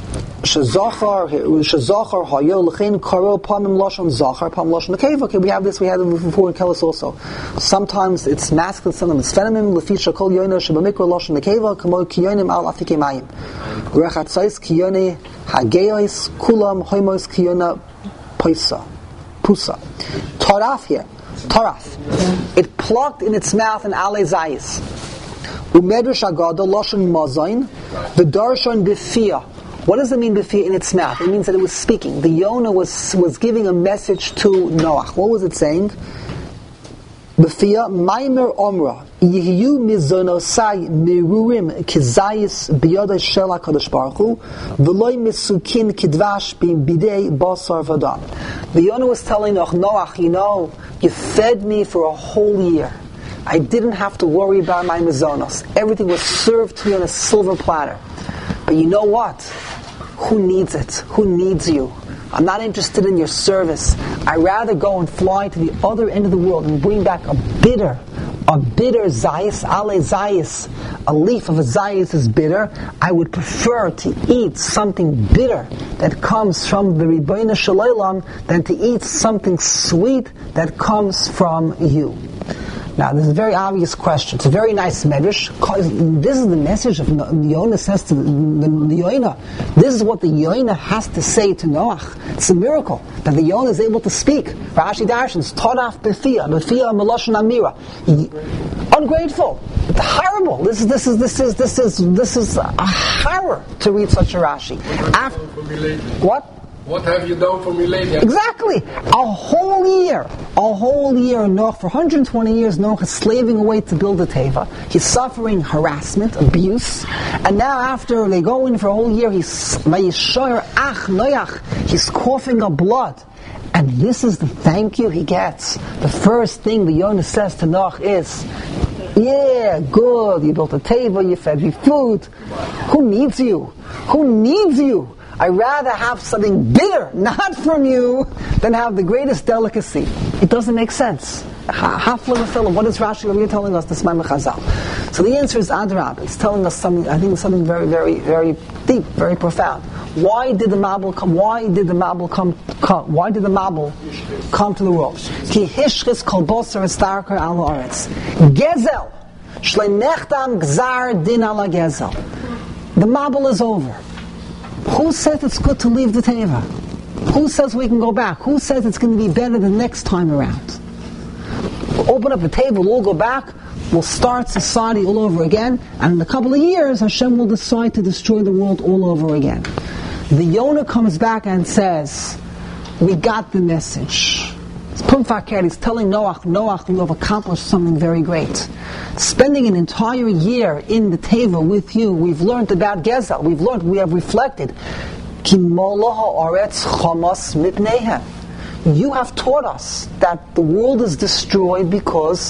Shazachar, Shazachar, Hayol, Lechin, Karo, Pamim, Lashon, Zachar, Pam, Lashon, Nekeva. Okay, we have this, we had it before in Kelis also. Sometimes it's masculine, sometimes it's feminine. Lefisha Kol Yoina, Shebamikra, Lashon, Nekeva, Kamo Kiyonim, Al Afike Mayim. Rechatzais, Kiyone, Hageos, Kulam, Hoimos, Kiyona, Poisa. Pusa. Taraf here. Taraf. It plucked in its mouth an Ale Zayis. Umedrash Agada, Lashon, Mazain, the Darshan Bifia. What does it mean b'fiyah in its mouth? It means that it was speaking. The Yonah was was giving a message to Noach. What was it saying? B'fiyah, Maimer Omra, Yehiyu mizonosai mirurim kizayis biyodai shel HaKadosh Baruch Hu, v'loi misukin kidvash b'bidei basar v'adam. The Yonah was telling Noach, you know, you fed me for a whole year. I didn't have to worry about my mizonos. Everything was served to me on a silver platter. But you know what? Who needs it? Who needs you? I'm not interested in your service. I'd rather go and fly to the other end of the world and bring back a bitter, a bitter zayis, ale zayis. A leaf of a zayis is bitter. I would prefer to eat something bitter that comes from the Ribono Shel Olam than to eat something sweet that comes from you. Now, this is a very obvious question. It's a very nice medrash. This is the message of the Yonah says to the, the, the Yonah. This is what the Yonah has to say to Noach. It's a miracle that the Yonah is able to speak. Rashi Darshans, Todaf B'fiyah, B'fiyah Meloshen Amira. Ungrateful. It's horrible. This is this is this is this is this is a horror to read such a Rashi. After, what? What have you done for me lately? Exactly. A whole year. A whole year Noach, for one hundred twenty years, Noach is slaving away to build a teva. He's suffering harassment, abuse. And now after they go in for a whole year, he's he's coughing up blood. And this is the thank you he gets. The first thing the Yonah says to Noach is, yeah, good, you built a teva, you fed me food. Who needs you? Who needs you? I'd rather have something bitter, not from you, than have the greatest delicacy. It doesn't make sense. What is Rashi really telling us? This Maimon Chazal. So the answer is Adrab. It's telling us something. I think something very, very, very deep, very profound. Why did the Mabul come? Why did the Mabul come? come why did the Mabul come to the world? Ki hishchis kol boser estarker al haaretz. Gezel shlei nechtam gzar din ala gezel. The Mabul is over. Who says it's good to leave the teva? Who says we can go back? Who says it's going to be better the next time around? We'll open up the table, we'll go back, we'll start society all over again, and in a couple of years, Hashem will decide to destroy the world all over again. The Yonah comes back and says, we got the message. It's Pumfaker, he's telling Noach, Noach, you have accomplished something very great. Spending an entire year in the Teva with you, we've learned about Gezel, we've learned, we have reflected. You have taught us that the world is destroyed because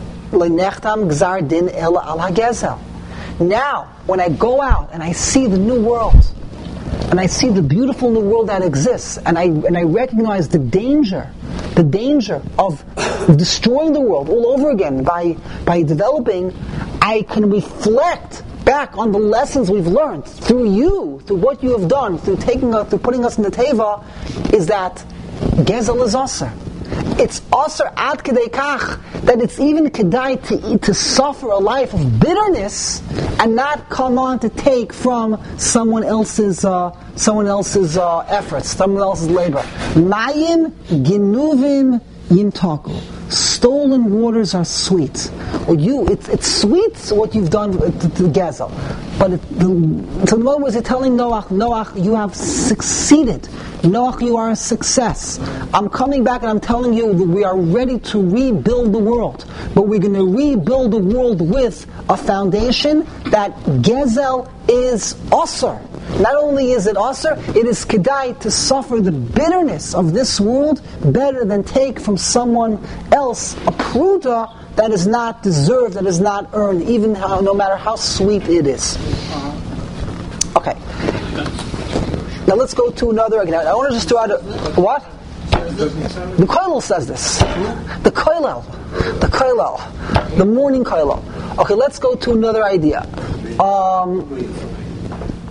now, when I go out and I see the new world, and I see the beautiful new world that exists, and I and I recognize the danger, the danger of destroying the world all over again by by developing, I can reflect back on the lessons we've learned through you, through what you have done, through taking us, through putting us in the teva, is that Gezel is aser. It's aser ad kedei kach that it's even kedai to to suffer a life of bitterness and not come on to take from someone else's uh, someone else's uh, efforts, someone else's labor. Mayim ginuvim yimtaku. Stolen waters are sweet. Or you, it's it's sweet what you've done to, to, to Gezel. But it, the, so in other words, it's telling Noach, Noach, you have succeeded. Noach, you are a success. I'm coming back and I'm telling you that we are ready to rebuild the world. But we're going to rebuild the world with a foundation that Gezel is aser. Not only is it aser, it is kedai to suffer the bitterness of this world better than take from someone else a pruta that is not deserved, that is not earned, even how, no matter how sweet it is. Okay. Now let's go to another again. I want to just throw out a, what? The Koilel says this. The Koilel. The Koilel. The morning Koilel. Okay, let's go to another idea. Um,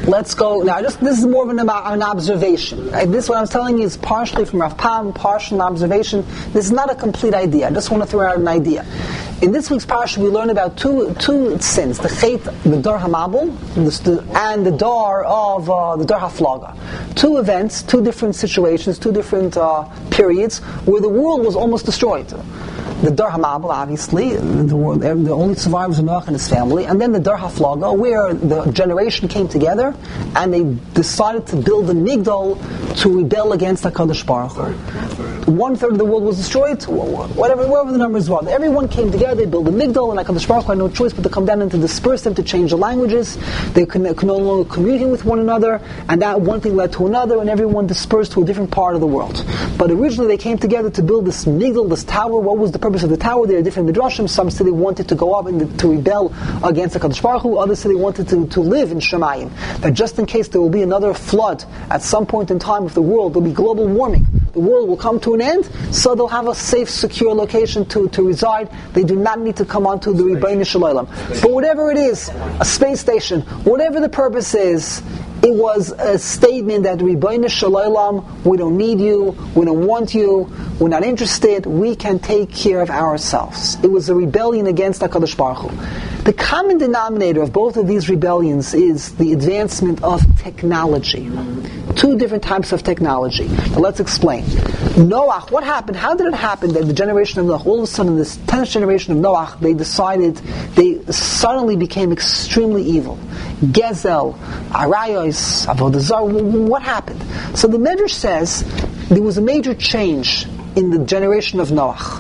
Let's go now. Just this is more of an, an observation. Right? This what I'm telling you is partially from Rav Pam, partial observation. This is not a complete idea. I just want to throw out an idea. In this week's parsha, we learn about two two sins: the Chet, the Dor Hamabul, and the Dor of uh, the Dor Haflaga. Two events, two different situations, two different uh, periods where the world was almost destroyed. The Dor Hamabul, obviously, the, world, the only survivors of Noach and his family, and then the Dor Haflaga, where the generation came together and they decided to build a migdal to rebel against HaKadosh Baruch Hu. One third of the world was destroyed, whatever, whatever the numbers were. Everyone came together, they built a migdal, and HaKadosh Baruch Hu had no choice but to come down and to disperse them, to change the languages. They could, could no longer communicate with one another, and that one thing led to another, and everyone dispersed to a different part of the world. But originally they came together to build this migdal, this tower. What was the purpose of the tower? There are different midrashim. Some say they wanted to go up and to rebel against HaKadosh Baruch Hu. Others say they wanted to, to live in Shemayim. That just in case there will be another flood at some point in time of the world, there will be global warming. The world will come to an end, so they'll have a safe, secure location to, to reside. They do not need to come onto the Ribono Shel Olam. But whatever it is, a space station, whatever the purpose is, it was a statement that Ribono Shel Olam, we don't need you, we don't want you, we're not interested, we can take care of ourselves. It was a rebellion against HaKadosh Baruch Hu. The common denominator of both of these rebellions is the advancement of technology. Two different types of technology. Now let's explain. Noach, what happened? How did it happen that the generation of Noach, all of a sudden this tenth generation of Noach, they decided, they suddenly became extremely evil? Gezel, Arayos, Avodah Zarah, what happened? So the Medrash says there was a major change in the generation of Noach.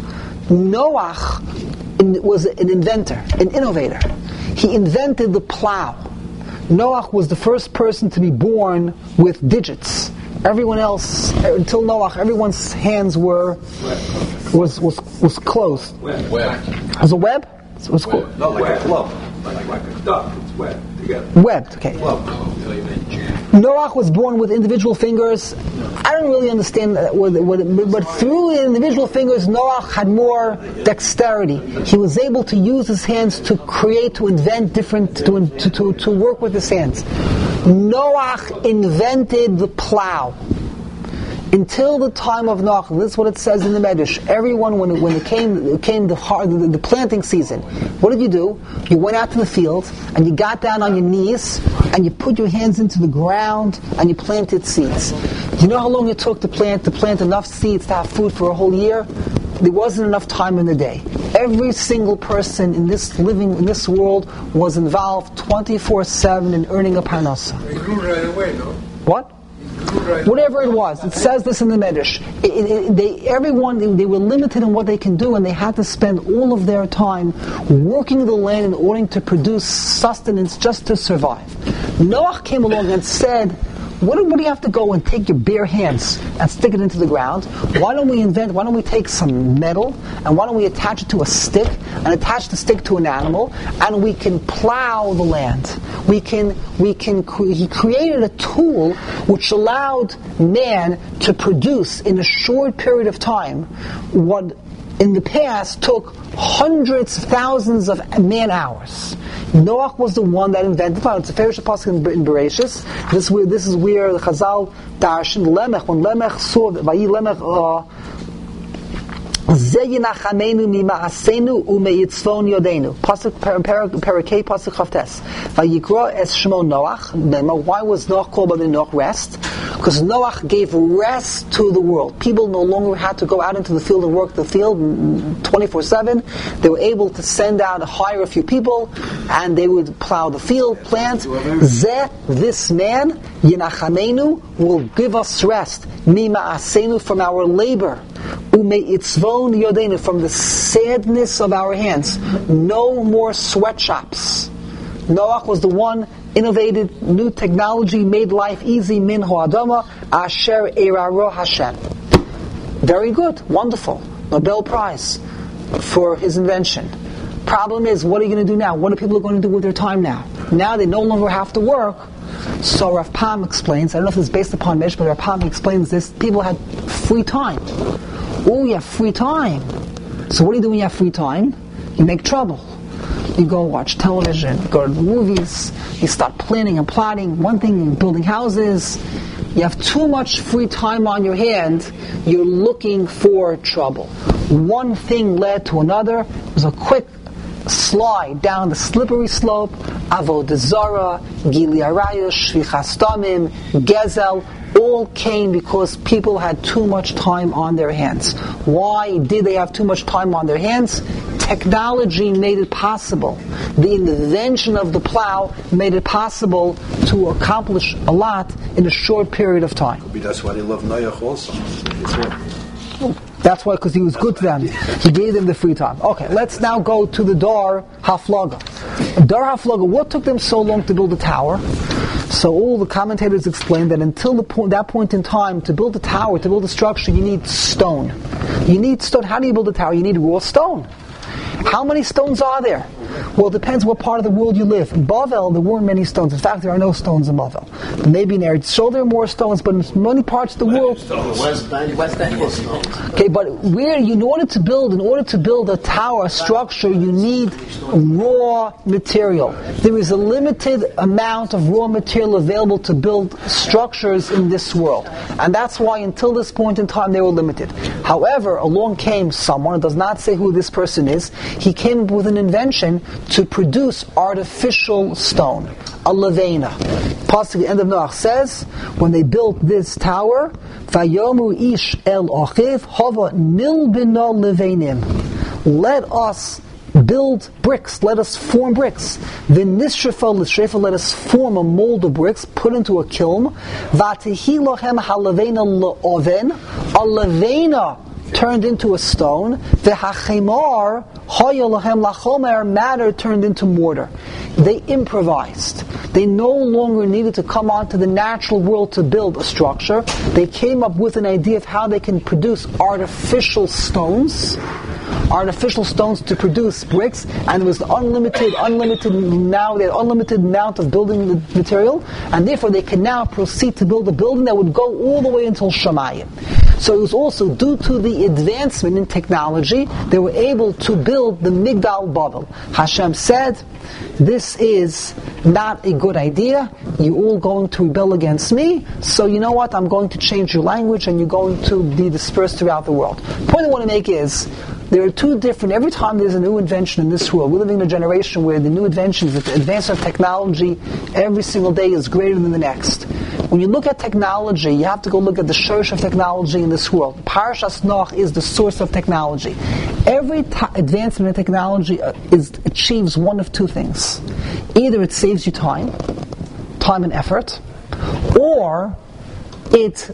Noach was an inventor, an innovator. He invented the plow. Noach was the first person to be born with digits. Everyone else, until Noach, everyone's hands were was was was closed. Web. Was a web? It was cool. No, like a club. Like, like a duck. It's web. Together. Webbed, okay. Noach was born with individual fingers. I don't really understand what, what it, but through individual fingers, Noach had more dexterity. He was able to use his hands to create, to invent different, to to, to, to work with his hands. Noach invented the plow. Until the time of Noach, this is what it says in the Medrash. Everyone, when it, when it came, it came the, the, the planting season, what did you do? You went out to the field and you got down on your knees and you put your hands into the ground and you planted seeds. You know how long it took to plant to plant enough seeds to have food for a whole year? There wasn't enough time in the day. Every single person in this living in this world was involved twenty-four seven in earning a parnasa. It grew right away, no? What? Whatever it was, it says this in the Medrash. It, it, they, everyone, they, they were limited in what they can do, and they had to spend all of their time working the land in order to produce sustenance just to survive. Noach came along and said, What do, what do you have to go and take your bare hands and stick it into the ground? Why don't we invent, why don't we take some metal and why don't we attach it to a stick and attach the stick to an animal and we can plow the land. We can, we can, he created a tool which allowed man to produce in a short period of time what in the past took hundreds, thousands of man hours. Noach was the one that invented the plow. It's a fair pasuk in, in Bereshis. This, this is where the Chazal darshan Lemech, when Lemech saw that Vayi Lemech uh, Zeyinachamenu mima'asenu umeyitzvon yodenu. Pasuk Parakei Pasuk Chavtes. Vayikra es Shmo Noach. Why was Noach called by the Noach rest? Because Noach gave rest to the world. People no longer had to go out into the field and work the field twenty-four seven. They were able to send out, hire a few people, and they would plow the field, plant. Zeh, this man, Yinachamenu, will give us rest. Mima'asenu, from our labor. Umeitzvon yodenu, from the sadness of our hands. No more sweatshops. Noach was the one innovated new technology, made life easy. Min ho'adama asher eraro Hashem. Very good, wonderful. Nobel Prize for his invention. Problem is, what are you going to do now? What are people going to do with their time now? Now they no longer have to work. So Rav Pam explains, I don't know if it's based upon Mesh, but Rav Pam explains this, people had free time. Oh, you have free time. So what do you do when you have free time? You make trouble. you go watch television, go to the movies, you start planning and plotting. One thing, you're building houses. You have too much free time on your hand, you're looking for trouble. One thing led to another. It was a quick slide down the slippery slope. Avodah Zarah, Gili Arayos, Shvichas Damim, Gezel, all came because people had too much time on their hands. Why did they have too much time on their hands? Technology made it possible. The invention of the plow made it possible to accomplish a lot in a short period of time. Maybe that's why they love Noach also. That's why, because he was good to them. He gave them the free time. Okay, let's now go to the Dar Haflaga. Dar Haflaga, what took them so long to build a tower? So all the commentators explain that until the point, that point in time, to build a tower, to build a structure, you need stone. You need stone. How do you build a tower? You need raw stone. How many stones are there? Well, it depends what part of the world you live. In Bavel, there weren't many stones. In fact, there are no stones in Bavel. Maybe in Eretz Yisrael there are more stones, but in many parts of the world... West Bank, West Bank is stones. Okay, but where, in order to build, in order to build a tower, a structure, you need raw material. There is a limited amount of raw material available to build structures in this world. And that's why until this point in time they were limited. However, along came someone, it does not say who this person is, he came up with an invention to produce artificial stone, a levena. Pasuk at the end of Noach says, when they built this tower, Vayomu ish el achiv hava nilbina levenim. Let us build bricks, let us form bricks. V'nisrefa l'shrefa, let us form a mold of bricks, put into a kiln. V'atihi lochem halavena le'oven, a levena turned into a stone. V'hachemar haya lochem lachomer, matter turned into mortar. They improvised. They no longer needed to come onto the natural world to build a structure. They came up with an idea of how they can produce artificial stones. Artificial stones to produce bricks, and it was unlimited, unlimited now, they had unlimited amount of building material, and therefore they can now proceed to build a building that would go all the way until Shamayim. So it was also due to the advancement in technology, they were able to build the Migdal Babel. Hashem said, this is not a good idea, you're all going to rebel against me, so you know what, I'm going to change your language and you're going to be dispersed throughout the world. The point I want to make is, there are two different, every time there's a new invention in this world, we're living in a generation where the new inventions, the advancement of technology, every single day is greater than the next. When you look at technology, you have to go look at the source of technology in this world. Parashas Noach is the source of technology. Every t- advancement in technology uh, is, achieves one of two things. Either it saves you time, time and effort, or it,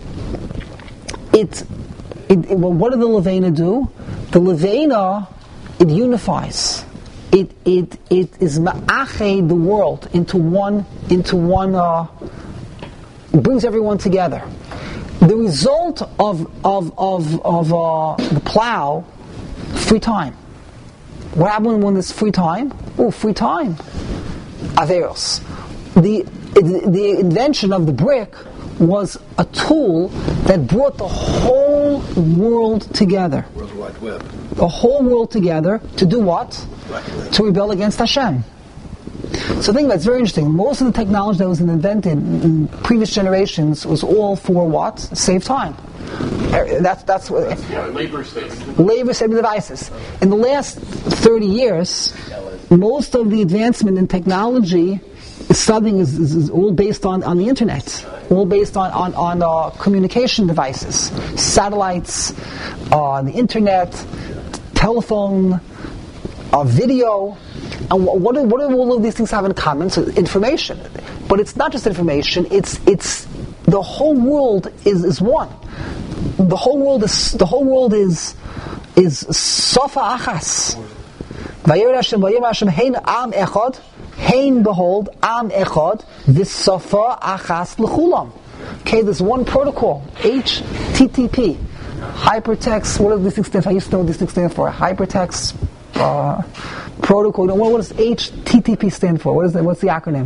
it, it, it well, what did the Levena do? The Levena, it unifies. It it it is ma'achei the world into one into one. Uh, it brings everyone together. The result of of of of uh, the plow, free time. What happened when there's free time? Oh, free time. Averos. The the invention of the brick was a tool that brought the whole world together. World Wide Web. The whole world together to do what? Right. To rebel against Hashem. So I think that's very interesting. Most of the technology that was invented in previous generations was all for what? Save time. That's that's what. Yeah, labor saving. Labor saving devices. In the last thirty years, most of the advancement in technology is something is, is, is all based on, on the internet, all based on on, on uh, communication devices, satellites, uh, the internet, telephone, uh, video. And what do, what do all of these things have in common? So information, but it's not just information. It's it's the whole world is, is one. The whole world is the whole world is is Sofa Achas. Vayer Hashem, Vayer Hashem, Hein Am Echad, Hein behold Am Echad, this Sofa Achas L'chulam. Okay, there's one protocol, H T T P, hypertext. What do these things stand for? I used to know what these things stand for. Hypertext. Uh, protocol. What, what does H T T P stand for? What is that? What's the acronym?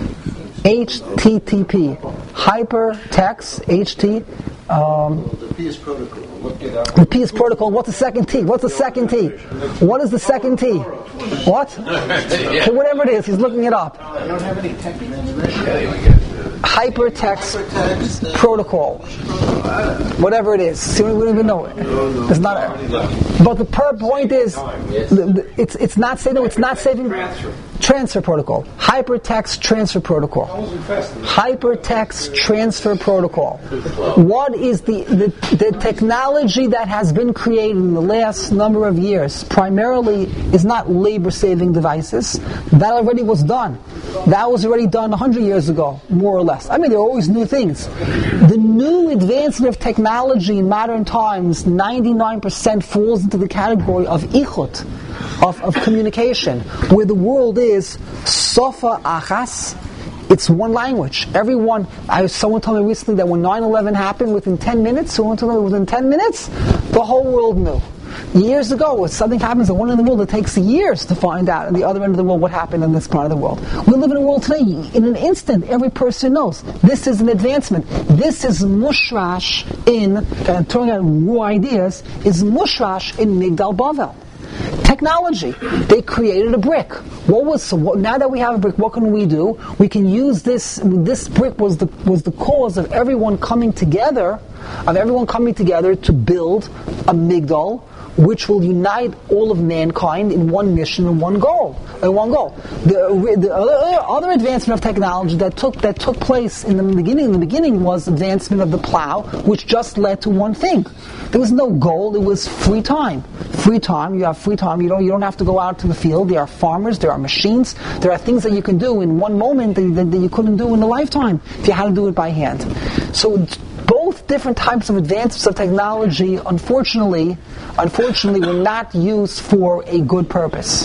H T T P. Hypertext. H T. Um, The P is protocol. The P is protocol. What's the second T? What's the second T? What is the second T? What? Okay, whatever it is, he's looking it up. You don't have any text. Hypertext protocol. Whatever it is. See, we don't even know it. It's not. A, but the per point is, the, the, it's it's not saving. It's not saving. Transfer protocol. Hypertext transfer protocol. Hypertext transfer protocol. What is the, the the technology that has been created in the last number of years? Primarily is not labor-saving devices. That already was done. That was already done a hundred years ago, more or less. I mean, there are always new things. The new advancement of technology in modern times, ninety-nine percent falls into the category of ichut, of, of communication, where the world is sofa achas. It's one language. Everyone, I, someone told me recently that when nine eleven happened, within ten minutes, someone told me within ten minutes, the whole world knew. Years ago, if something happens in one end of the world, it takes years to find out at the other end of the world what happened in this part of the world. We live in a world today, in an instant, every person knows. This is an advancement. This is mushrash in, and throwing out raw ideas, is mushrash in Migdal Bavel. Technology. They created a brick. What was so what, now that we have a brick? What can we do? We can use this. This brick was the was the cause of everyone coming together, of everyone coming together to build a migdal, which will unite all of mankind in one mission and one goal. And one goal. The, the other, other advancement of technology that took that took place in the beginning. In the beginning was advancement of the plow, which just led to one thing. There was no goal. It was free time. Free time. You have free time. You don't. You don't have to go out to the field. There are farmers. There are machines. There are things that you can do in one moment that, that, that you couldn't do in a lifetime if you had to do it by hand. So both different types of advances of technology, unfortunately, unfortunately, were not used for a good purpose.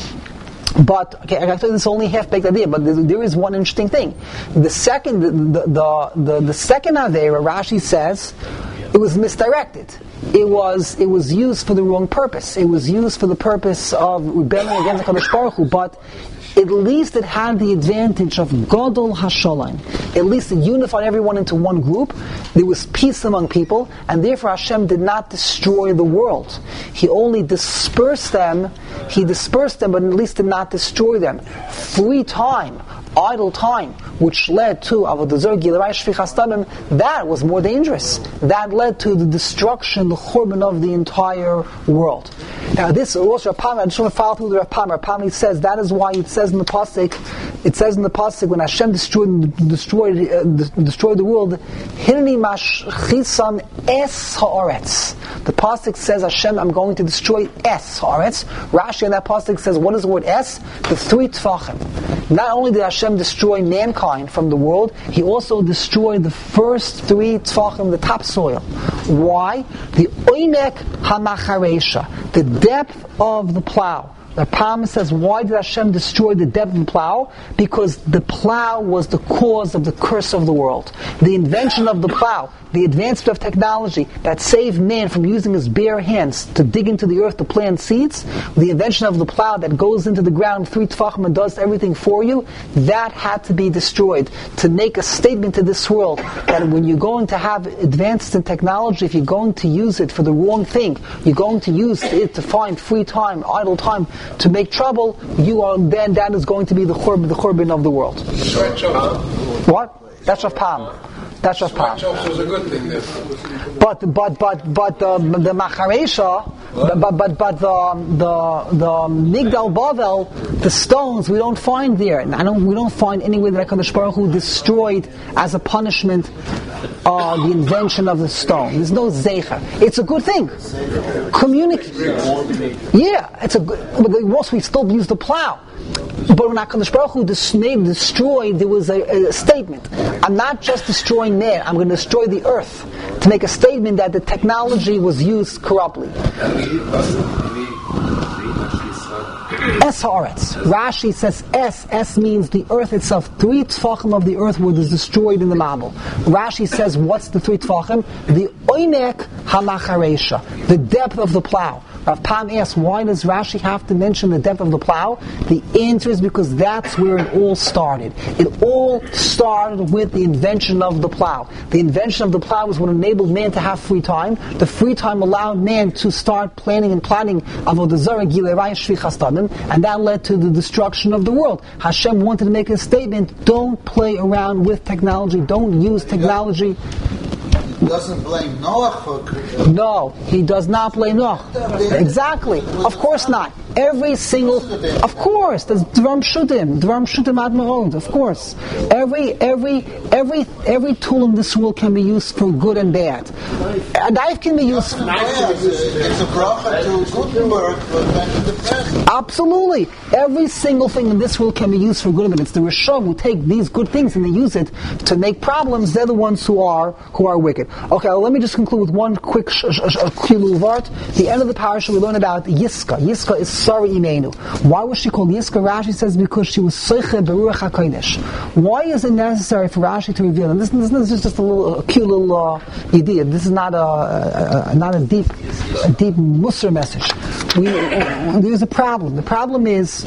But okay, I tell you this is only half-baked idea, but there, there is one interesting thing. The second, the the the, the second Aveira, Rashi says, it was misdirected. It was it was used for the wrong purpose. It was used for the purpose of rebelling against the Kadosh Baruch Hu, but at least it had the advantage of Gadol HaSholem. At least it unified everyone into one group. There was peace among people, and therefore Hashem did not destroy the world. He only dispersed them. He dispersed them, but at least did not destroy them. Free time, idle time, which led to Avodah Zarah, Gilurai Shfichas Damim, that was more dangerous. That led to the destruction, the churban of the entire world. Now this also Rapam, I just want to follow through the Rapam. Rapam says that is why it says in the pasuk, it says in the pasuk when Hashem destroyed destroyed uh, destroyed the world, Hineni mashchisam es haaretz. The pasuk says Hashem, I'm going to destroy es haaretz. Rashi in that pasuk says, what is the word es? The three tefachim. Not only did Hashem destroy mankind from the world, He also destroyed the first three tefachim, the topsoil. Why? The oimek hamacharesha, the depth of the plow. The Pam says, why did Hashem destroy the depth of the plow? Because the plow was the cause of the curse of the world. The invention of the plow, the advancement of technology that saved man from using his bare hands to dig into the earth to plant seeds, the invention of the plow that goes into the ground three tefachim and does everything for you, that had to be destroyed to make a statement to this world that when you're going to have advances in technology, if you're going to use it for the wrong thing, you're going to use it to find free time, idle time, to make trouble, you are then that is going to be the churban, the churban of the world. What? That's Rav Pam. That's Rav Pam. Was a good thing. But but but but uh, the macharesha, but but but the the the Migdal Bavel, the stones we don't find there. And I don't we don't find anywhere that HaKadosh Baruch Hu destroyed as a punishment uh, the invention of the stone. There's no zecher. It's a good thing. Communicate. Yeah, it's a good. But also we still use the plow. But when HaKadosh Baruch Hu destroyed, there was a, a statement. I'm not just destroying man, I'm going to destroy the earth. To make a statement that the technology was used corruptly. Es haaretz. Rashi says es. Es means the earth itself. Three tfachim of the earth were destroyed in the Mabul. Rashi says, what's the three tfachim? The oinek halacharesha, the depth of the plow. Rav Pam asks, why does Rashi have to mention the depth of the plow? The answer is because that's where it all started. It all started with the invention of the plow. The invention of the plow was what enabled man to have free time. The free time allowed man to start planning and plotting avodah zarah, gilei raya, shvichas damim, and that led to the destruction of the world. Hashem wanted to make a statement: don't play around with technology. Don't use technology. He doesn't blame Noah for creation. No, he does not blame Noah. Exactly. Of course not. Every single, of course, there's Dvarim Shutim, Dvarim Shutim Ad Ma'od, of course. Every, every, every, every tool in this world can be used for good and bad. A knife can be used for... It's a bracha to Gutenberg for inventing the pen. Absolutely. Every single thing in this world can be used for good and bad. It's the Rishon who take these good things and they use it to make problems. They're the ones who are, who are wicked. Okay, well, let me just conclude with one quick kilu vart. The end of the parasha we learn about Yiska. Yiska is Sarah Imenu. Why was she called Yiska? Rashi says because she was Seiche Beruach HaKodesh. Why is it necessary for Rashi to reveal? And this, this, this is just a little a cute little uh, idea. This is not a, a, a not a deep a deep Musar message. We, uh, there's a problem. The problem is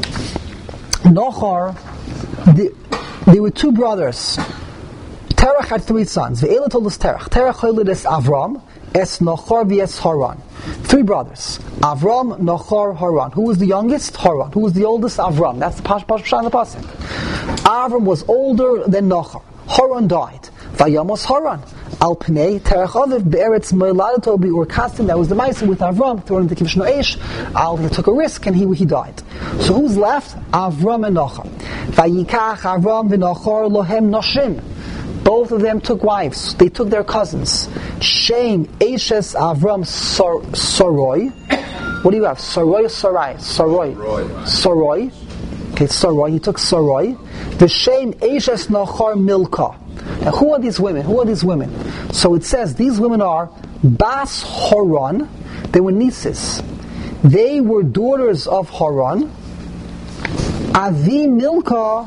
Nochar. The, there were two brothers. Terach had three sons. Ve'ela told us Terach. Terach choled es Avram, es Nochar, v'es Haran. Three brothers. Avram, Nochar, Haran. Who was the youngest? Haran. Who was the oldest? Avram. That's the Pash Pash Pash on the Pasuk. Avram was older than Nochar. Haran died. Vayamos Haran. Al Pnei Terach Aviv be'eretz Mo'iladato bi'ur kastim. That was the Ma'aseh with Avram thrown into Kivshno Eish. Al he took a risk and he he died. So who's left? Avram and Nochar. Vayikach Avram v'Nochar lohem noshim. Both of them took wives. They took their cousins. Shem Eishes Avram Sor, Soroi. What do you have? Soroi or Sarai? Soroi. Soroi. Okay, Soroi. He took Soroi. The Shem Eishes Nochar Milka. Now, who are these women? Who are these women? So it says these women are Bas Haran. They were nieces. They were daughters of Haran. Avi Milka.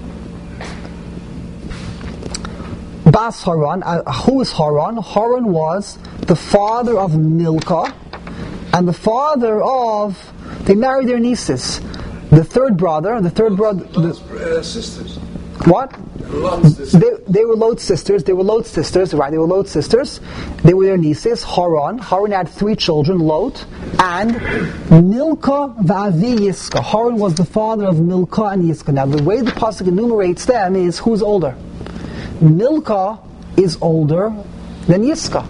Bas Haran. Uh, who is Haran? Haran was the father of Milka and the father of. They married their nieces. The third brother. The third brother. Lot's uh, sisters. What? Lot's sisters. They, they were Lot's sisters. They were Lot's sisters, right? They were Lot's sisters. They were their nieces. Haran. Haran had three children, Lot and Milka v'Avi Yiska. Haran was the father of Milka and Yiska. Now, the way the pasuk enumerates them is who's older. Milka is older than Yiska.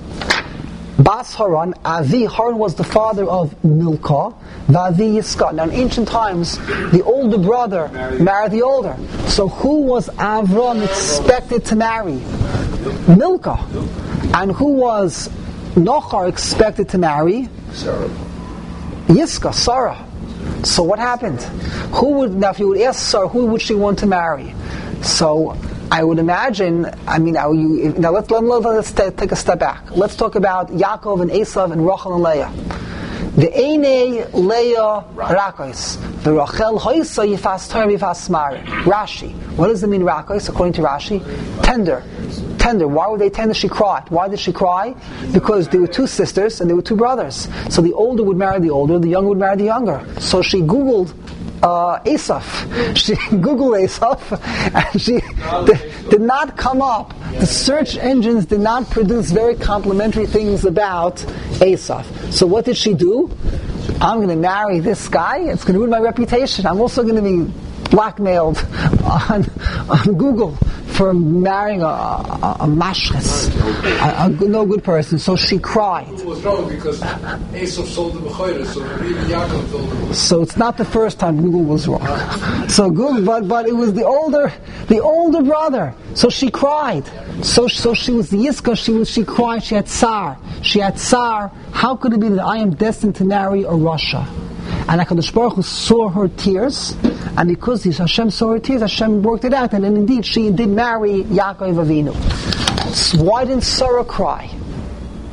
Bas Haran, Avi, Haran was the father of Milka, V'Avi Yiska. Now in ancient times, the older brother married the older. So who was Avram expected to marry? Milka. And who was Nochar expected to marry? Sarah. Yiska, Sarah. So what happened? Who would, now if you would ask Sarah, who would she want to marry? So I would imagine, I mean, now, you, now let's, let, let's take a step back. Let's talk about Yaakov and Esav and Rachel and Leah. The Einei Leah Rakos. The Rachel Hoysa Yifas Torah Yifas Mari. Rashi. What does it mean, Rakos, according to Rashi? Tender. Tender. Why were they tender? She cried. Why did she cry? Because there were two sisters and there were two brothers. So the older would marry the older, the younger would marry the younger. So she Googled Uh, Asaph. She Googled Asaph and she did, did not come up. The search engines did not produce very complimentary things about Asaph. So what did she do? I'm going to marry this guy. It's going to ruin my reputation. I'm also going to be blackmailed on, on Google for marrying a, a, a mashres, a, a no good person. So she cried. It was wrong because Esau sold the Bechayra, so maybe Yaakov told him. So it's not the first time Google was wrong. So Google, but but it was the older, the older brother. So she cried. So so she was the Yiska. She was she cried. She had tsar. She had tsar. How could it be that I am destined to marry a Russia? And HaKadosh Baruch Hu saw her tears, and because Hashem saw her tears, Hashem worked it out, and then indeed she did marry Yaakov Avinu. So why didn't Sarah cry?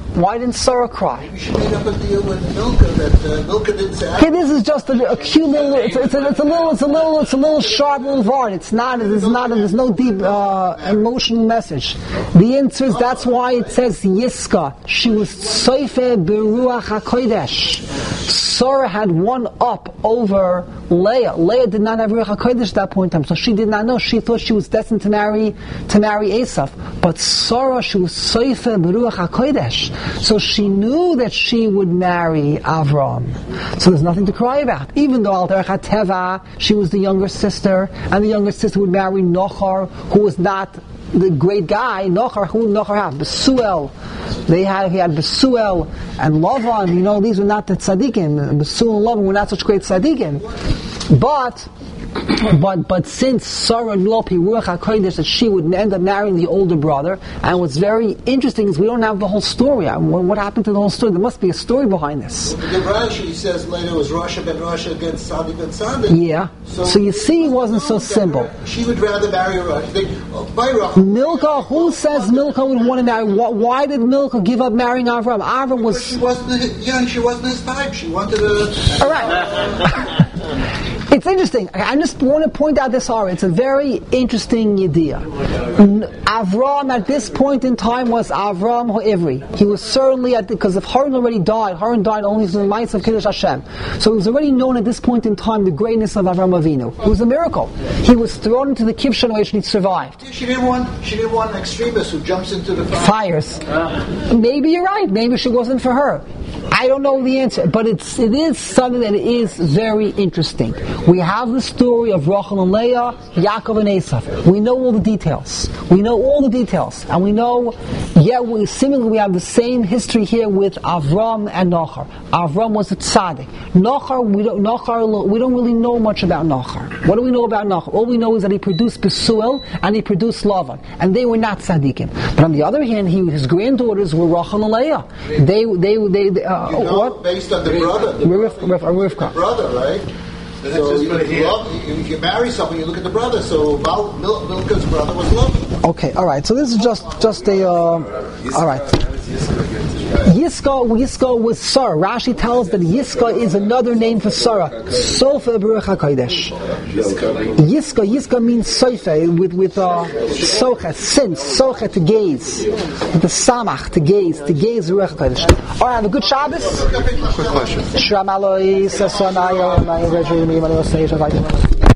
Why didn't Sarah cry? We should make up a deal with Milka that uh, Milka didn't say. Okay, this is just a, a cute little. It's, it's, a, it's a little. It's a little. It's a little sharp little word. It's not. It's not. There's no deep uh, emotional message. The answer is that's why it says Yiska. She was Soife Beruach HaKodesh. Sarah had one up over Leah. Leah did not have Ruach HaKodesh at that point in time, so she did not know. She thought she was destined to marry to marry Esav. But Sarah, she was Soife Beruach HaKodesh, so she knew that she would marry Avram. So there's nothing to cry about. Even though Al Derech HaTeva, she was the younger sister, and the younger sister would marry Nochar, who was not the great guy. Nochar, who would Nochar have? Besuel. They had, he had Besuel and Lavan. You know, these were not the tzaddikim. Besuel and Lavan were not such great tzaddikim. But, but, but since Sarah knew Ruach HaKodesh that she would end up marrying the older brother, and what's very interesting is we don't have the whole story. What happened to the whole story? There must be a story behind this. The Rashi says later it was Rasha ben Rasha against Sadi ben Sadi. Yeah. So, so you see, it wasn't so simple. She would rather marry Rasha. They, oh, by Rasha. Milka, who says Milka would want to marry? Why did Milka give up marrying Avram? Avram was. She wasn't. Yeah, she wasn't his type. She wanted a. All right. It's interesting. I just want to point out this horror. It's a very interesting idea. Avram at this point in time was Avram Ho'ivri. He was certainly at because if Haran already died, Haran died only through the mites of Kiddush Hashem. So it was already known at this point in time the greatness of Avram Avinu. It was a miracle. He was thrown into the Kivshan and he survived. She didn't want. She didn't want an extremist who jumps into the fire. fires. Maybe you're right. Maybe she wasn't for her. I don't know the answer, but it's it is something that is very interesting. We have the story of Rachel and Leah, Yaakov and Esav. We know all the details. We know all the details, and we know. Yeah, we similarly we have the same history here with Avram and Nochar. Avram was a tzaddik. Nochar, we don't. Nochar, we don't really know much about Nochar. What do we know about Nochar? All we know is that he produced Besuel and he produced Lavan, and they were not tzaddikim. But on the other hand, he, his granddaughters were Rachel and Leah. They, they, they. they uh, you know, what? Based on the brother. The Rivka, Rivka, Rivka. brother, right? So you, you, love, you, you marry someone, you look at the brother. So Mil, Mil, Milka's brother was Lavan. Okay, all right. So this is just just a. Uh, all right. Yiska, Yiska was Sarah. Rashi tells that Yiska is another name for Sarah. Sofa Beruach HaKodesh. Yiska, Yiska means Sofa with with uh, Socha, sense, Socha to gaze, with the Samach to gaze, to gaze Beruach HaKodesh. All right, have a good Shabbos. Quick question. Shram Aloi, Sasanayo, Maya Rejim, Maya Seish,